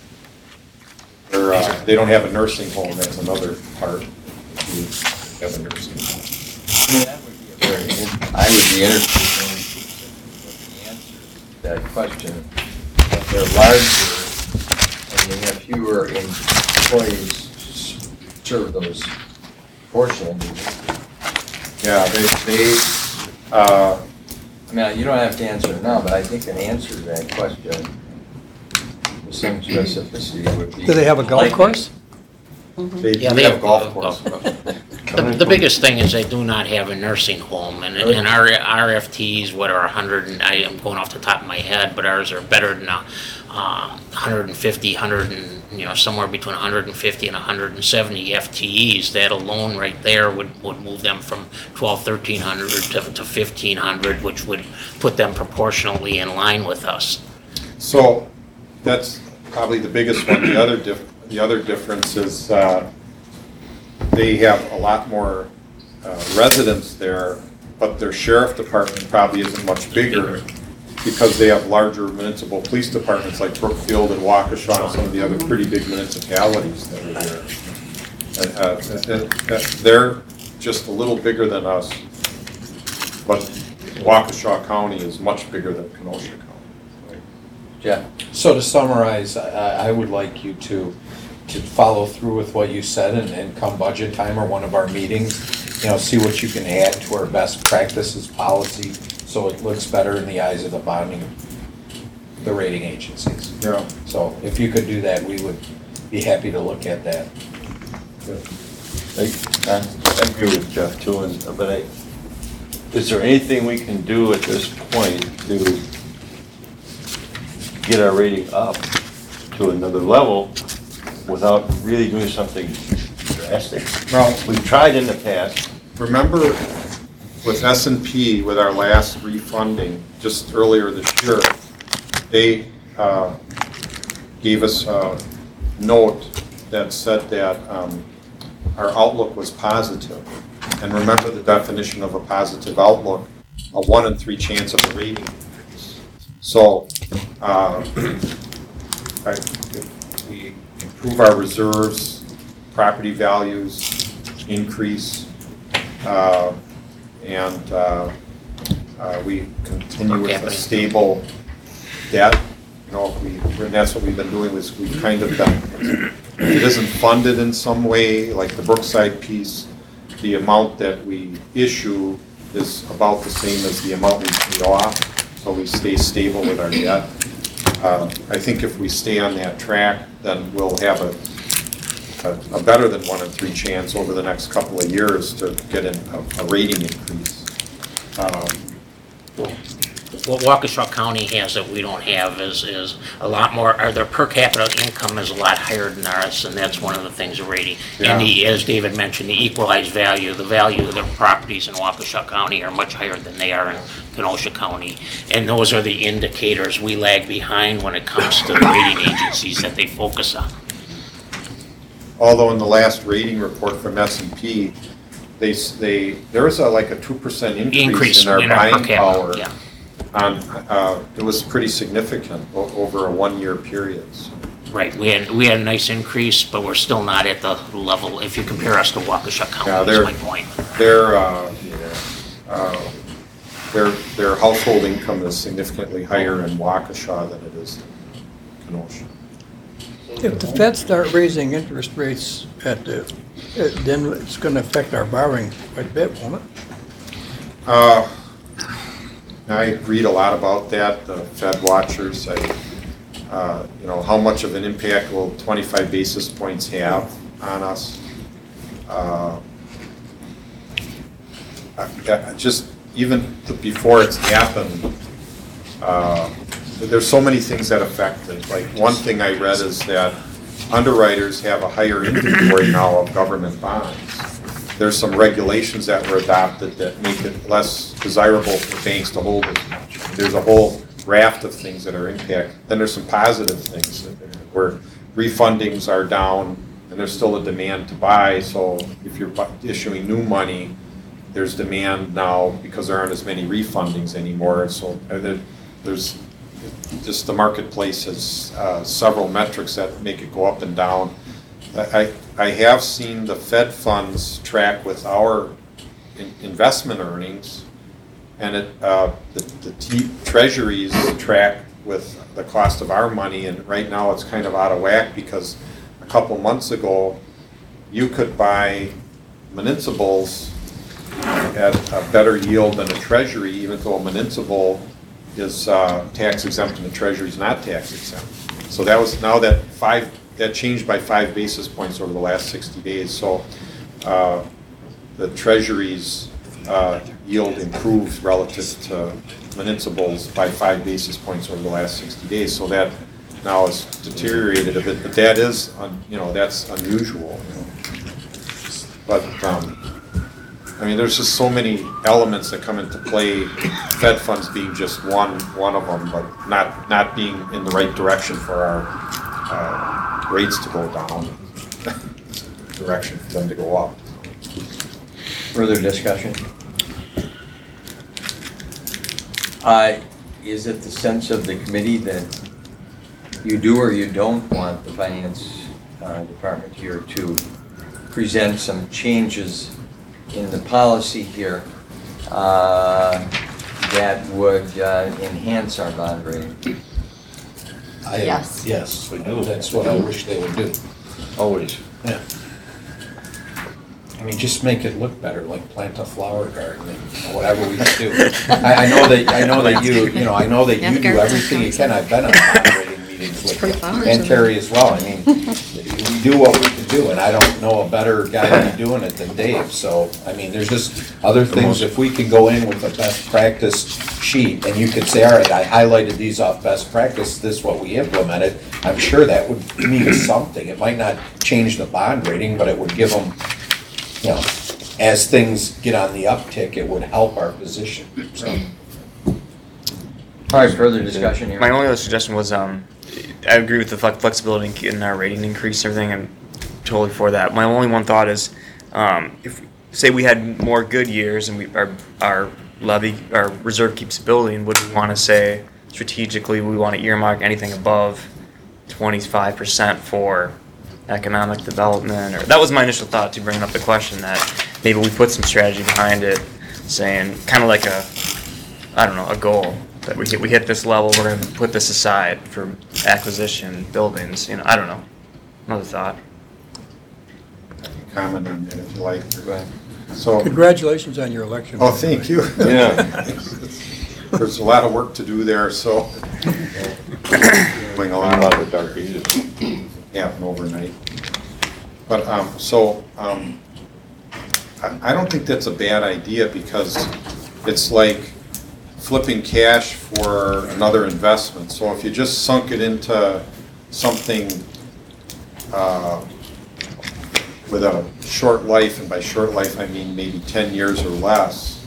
They're, uh, they don't have a nursing home, that's another part. You have a nursing home. I mean, that would be a very, in- I would be interested in what the answer to that question. If they're larger and they have fewer employees to serve those portion. Yeah, they, they, uh, I mean, you don't have to answer it now, but I think an answer to that question with some specificity would be. Do they have a golf likely. course? they Yeah, do they have have golf a courses. The, the biggest thing is they do not have a nursing home, and, and our R F Ts, what are a hundred, and I am going off the top of my head, but ours are better than uh, uh, one hundred fifty, one hundred and, you know, somewhere between one hundred fifty and one hundred seventy F T Es. That alone right there would, would move them from twelve, thirteen hundred to, to fifteen hundred, which would put them proportionally in line with us. So that's probably the biggest one. The other diff, the other difference is, uh, they have a lot more uh, residents there, but their sheriff department probably isn't much bigger because they have larger municipal police departments like Brookfield and Waukesha and some of the other pretty big municipalities that are there. And, uh, uh, uh, they're just a little bigger than us, but Waukesha County is much bigger than Kenosha County. Jeff? So to summarize, I, I would like you to, to follow through with what you said and, and come budget time or one of our meetings, you know, see what you can add to our best practices policy so it looks better in the eyes of the bonding, the rating agencies. Yeah. So if you could do that, we would be happy to look at that. I I agree with Jeff too, and, but I, is there anything we can do at this point to get our rating up to another level without really doing something drastic? Well, we've tried in the past. Remember with S and P, with our last refunding, just earlier this year, they uh, gave us a note that said that um, our outlook was positive. And remember the definition of a positive outlook, a one in three chance of a rating increase. So uh, I, if we improve our reserves, property values increase, uh, and uh, uh, we continue with a stable debt, you know, if we, and that's what we've been doing, is we've kind of done, if it isn't funded in some way, like the Brookside piece, the amount that we issue is about the same as the amount we pay off, so we stay stable with our debt. Uh, I think if we stay on that track, then we'll have a A, a better than one in three chance over the next couple of years to get an, a, a rating increase. Um, What Waukesha County has that we don't have is, is a lot more, or their per capita income is a lot higher than ours, and that's one of the things of rating. And the, as David mentioned, the equalized value, the value of their properties in Waukesha County are much higher than they are in Kenosha County. And those are the indicators we lag behind when it comes to the rating agencies that they focus on. Although in the last rating report from S and P, they, s- they, there was a, like a two percent increase Increase in our in our per buying capita, power. yeah. On, uh, it was pretty significant o- over a one-year period. So, Right, we had, we had a nice increase, but we're still not at the level, if you compare us to Waukesha Yeah, County, they're- is my point. Their, uh, uh, their, their household income is significantly higher in Waukesha than it is in Kenosha. If the Fed start raising interest rates at the, uh, then it's gonna affect our borrowing quite a bit, won't it? Uh, I read a lot about that, the Fed watchers. I, uh, you know, how much of an impact will twenty-five basis points have on us? Uh, I- I Just even before it's happened, uh, there's so many things that affect it. Like, one thing I read is that underwriters have a higher inventory now of government bonds. There's some regulations that were adopted that make it less desirable for banks to hold as much. There's a whole raft of things that are impact. Then there's some positive things where refundings are down and there's still a demand to buy. So if you're bu- issuing new money, there's demand now because there aren't as many refundings anymore. So uh, there- there's just the marketplace has uh, several metrics that make it go up and down. I, I have seen the Fed funds track with our in- investment earnings, and it, uh, the, the T- treasuries track with the cost of our money, and right now it's kind of out of whack because a couple months ago, you could buy municipals at a better yield than a treasury, even though a municipal is uh, tax exempt and the treasury is not tax exempt. So that was, now that five, that changed by five basis points over the last sixty days. So uh, the treasury's uh, yield improved relative to municipals by five basis points over the last sixty days. So that now has deteriorated a bit, but that is, un, you know, that's unusual. You know. But um, I mean, there's just so many elements that come into play. Fed funds being just one one of them, but not not being in the right direction for our uh, rates to go down, direction for them to go up. Further discussion? Uh, Is it the sense of the committee that you do or you don't want the finance uh, department here to present some changes in the policy here uh, that would uh, enhance our bond rating? I- Yes. Yes, that's what I wish they would do. Always. Yeah. I mean, just make it look better, like plant a flower garden and whatever we can do. I, I know that, I know that you, you know, I know that Yeah, you the do garden everything you comes can. in. I've been on operating meetings with Pretty you, flowers and in Terry as well. I mean, we do what we can do, and I don't know a better guy to be doing it than Dave. So, I mean, there's just other things, if we can go in with a best practice sheet, and you could say, all right, I highlighted these off best practice, this is what we implemented, I'm sure that would mean something. It might not change the bond rating, but it would give them, you know, as things get on the uptick, it would help our position, so. All right, further discussion here? My only other suggestion was, um, I agree with the flex- flexibility in our rating increase and everything. I'm totally for that. My only one thought is, um, if, say we had more good years and we, our, our levy, our reserve keeps building, would we want to say strategically we want to earmark anything above twenty-five percent for economic development? Or that was my initial thought to bringing up the question, that maybe we put some strategy behind it, saying kind of like a, I don't know, a goal that we hit, we hit this level, we're going to put this aside for acquisition, buildings, you know, I don't know. Another thought. Comment on that if you like. Go ahead. So, Congratulations on your election. oh, thank you. Yeah. There's a lot of work to do there, so. Doing a lot A lot of of dark ages. happen overnight. But, um, so, um, I, I don't think that's a bad idea because it's like flipping cash for another investment. So if you just sunk it into something, uh, with a short life, and by short life I mean maybe ten years or less,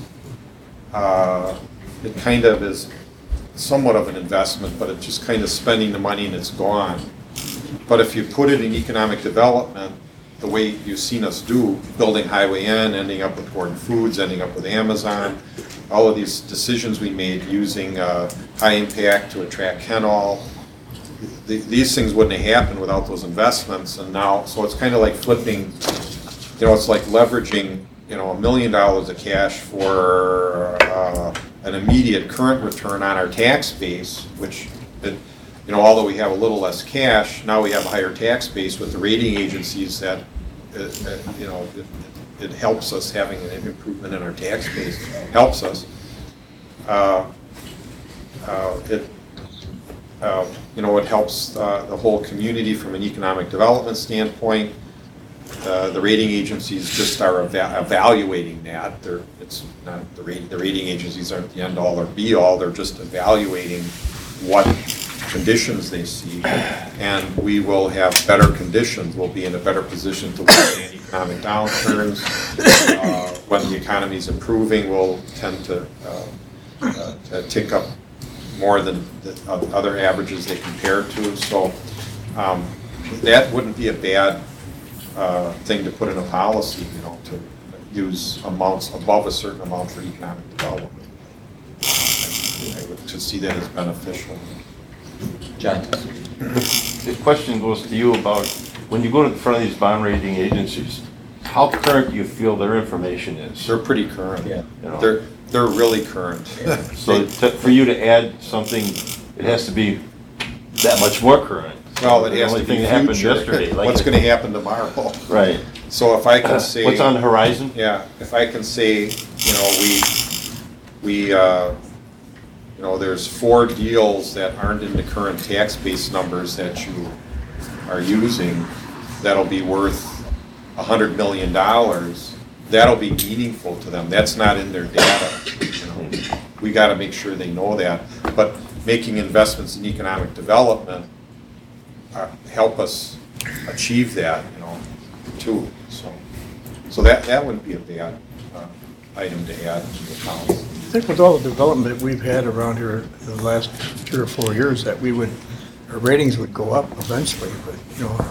uh, it kind of is somewhat of an investment, but it's just kind of spending the money and it's gone. But if you put it in economic development, the way you've seen us do, building Highway N, ending up with Gordon Foods, ending up with Amazon, all of these decisions we made using uh, high impact to attract Kenall, th- these things wouldn't have happened without those investments. And now, so it's kind of like flipping, you know, it's like leveraging, you know, a million dollars of cash for uh, an immediate current return on our tax base, which, it, you know, although we have a little less cash, now we have a higher tax base with the rating agencies that, uh, uh, you know, it, it helps us, having an improvement in our tax base helps us. Uh, uh, it, uh, you know, it helps uh, the whole community from an economic development standpoint. Uh, The rating agencies just are eva- evaluating that. They're, it's not, the rating, the rating agencies aren't the end-all or be-all. They're just evaluating what conditions they see. And we will have better conditions. We'll be in a better position to withstand economic downturns. Uh, When the economy's improving, we'll tend to uh, uh, to tick up more than the other averages they compare to. So um, that wouldn't be a bad uh, thing to put in a policy, you know, to use amounts above a certain amount for economic development. I would to see that as beneficial. John? The question goes to you about, when you go to the front of these bond rating agencies, how current do you feel their information is? They're pretty current. Yeah. You know? They're, they're really current. So to- for you to add something, it has to be that much more current. Well, it The has only to be thing that happened future. yesterday, like- What's gonna happen tomorrow? Right. So if I can say. What's on the horizon? Yeah, if I can say, you know, we, we, uh, you know, there's four deals that aren't in the current tax base numbers that you are using, that'll be worth a hundred million dollars, that'll be meaningful to them. That's not in their data, you know. We gotta make sure they know that. But making investments in economic development uh, help us achieve that, you know, too. So, so that, that wouldn't be a bad uh, item to add to the policy. I think with all the development we've had around here the last three or four years, that we would, our ratings would go up eventually, but, you know,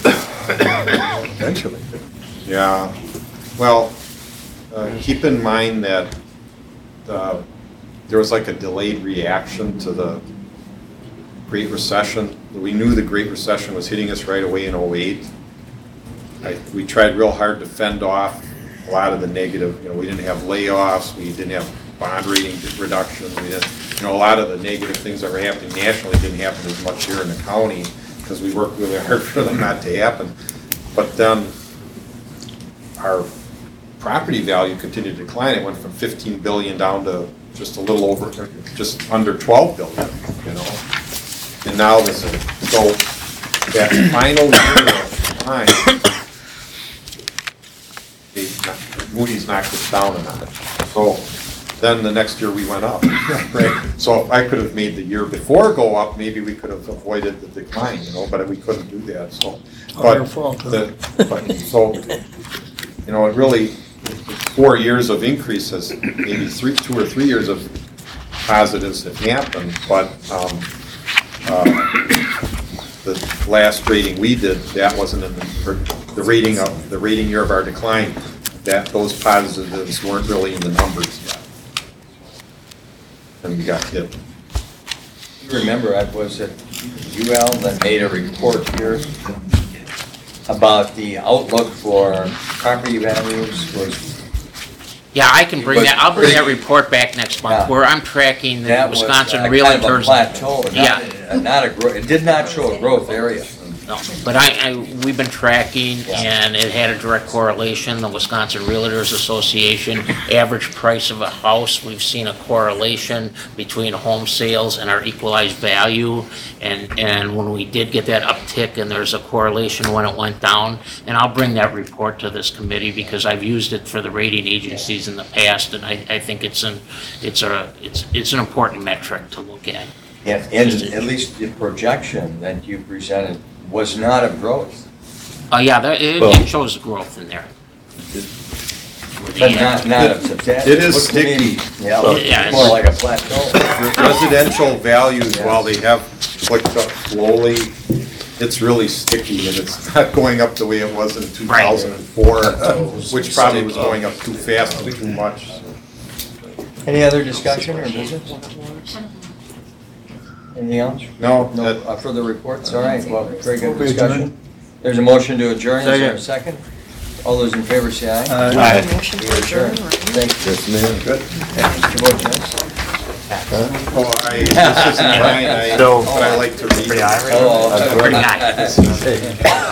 eventually. Yeah, well, uh, keep in mind that uh, there was like a delayed reaction to the Great Recession. We knew the Great Recession was hitting us right away in oh eight. I, we tried real hard to fend off a lot of the negative, you know, we didn't have layoffs, we didn't have bond rating reductions, we didn't, you know, a lot of the negative things that were happening nationally didn't happen as much here in the county because we worked really hard for them not to happen. But then our property value continued to decline. It went from fifteen billion down to just a little over, just under twelve billion, you know? And now this is, so that final year of time, they, Moody's knocked us down a notch. So then the next year we went up, right? So if I could have made the year before go up, maybe we could have avoided the decline, you know, but we couldn't do that, so. Our fault, huh? the- But, so, you know, it really, four years of increases, maybe three, two or three years of positives have happened, but, um, uh, the last rating we did, that wasn't in the, the rating of, the rating year of our decline, that, those positives weren't really in the numbers yet. And we got hit. You remember, I was at U L that made a report here about the outlook for property values was. Yeah, I can bring was that, I'll bring that pretty- report back next month, Yeah. where I'm tracking the That was, Wisconsin uh, Realtors. kind of a plateau, not- Yeah. Not a, gro- it did not show a growth area. No, but I, I, we've been tracking, and it had a direct correlation, the Wisconsin Realtors Association, average price of a house, we've seen a correlation between home sales and our equalized value, and, and when we did get that uptick, and there's a correlation when it went down, and I'll bring that report to this committee, because I've used it for the rating agencies in the past, and I, I think it's an, it's a, it's, it's an important metric to look at. Yeah, and at least the projection that you presented was not of growth. Oh, yeah, there, it, Well- it shows growth in there. But not, not of substantial. It is Looks to me, sticky. Yeah, So- it's more like a plateau. Residential values, while they have clicked up slowly, it's really sticky, and it's not going up the way it was in two thousand four, which probably was going up too fast and too much. Any other discussion or business? Anything else? No. No uh, further reports? All right, well, very good We discussion. adjourn. There's a motion to adjourn. Is there a second? All those in favor say aye. Aye. Aye. Motion to We adjourn. adjourn. Thank you. Yes, ma'am. Good. Mister Wojciechowski? Oh, I, this isn't mine, I, So- but I like to read. Pretty irate. Oh, Pretty high. Hey.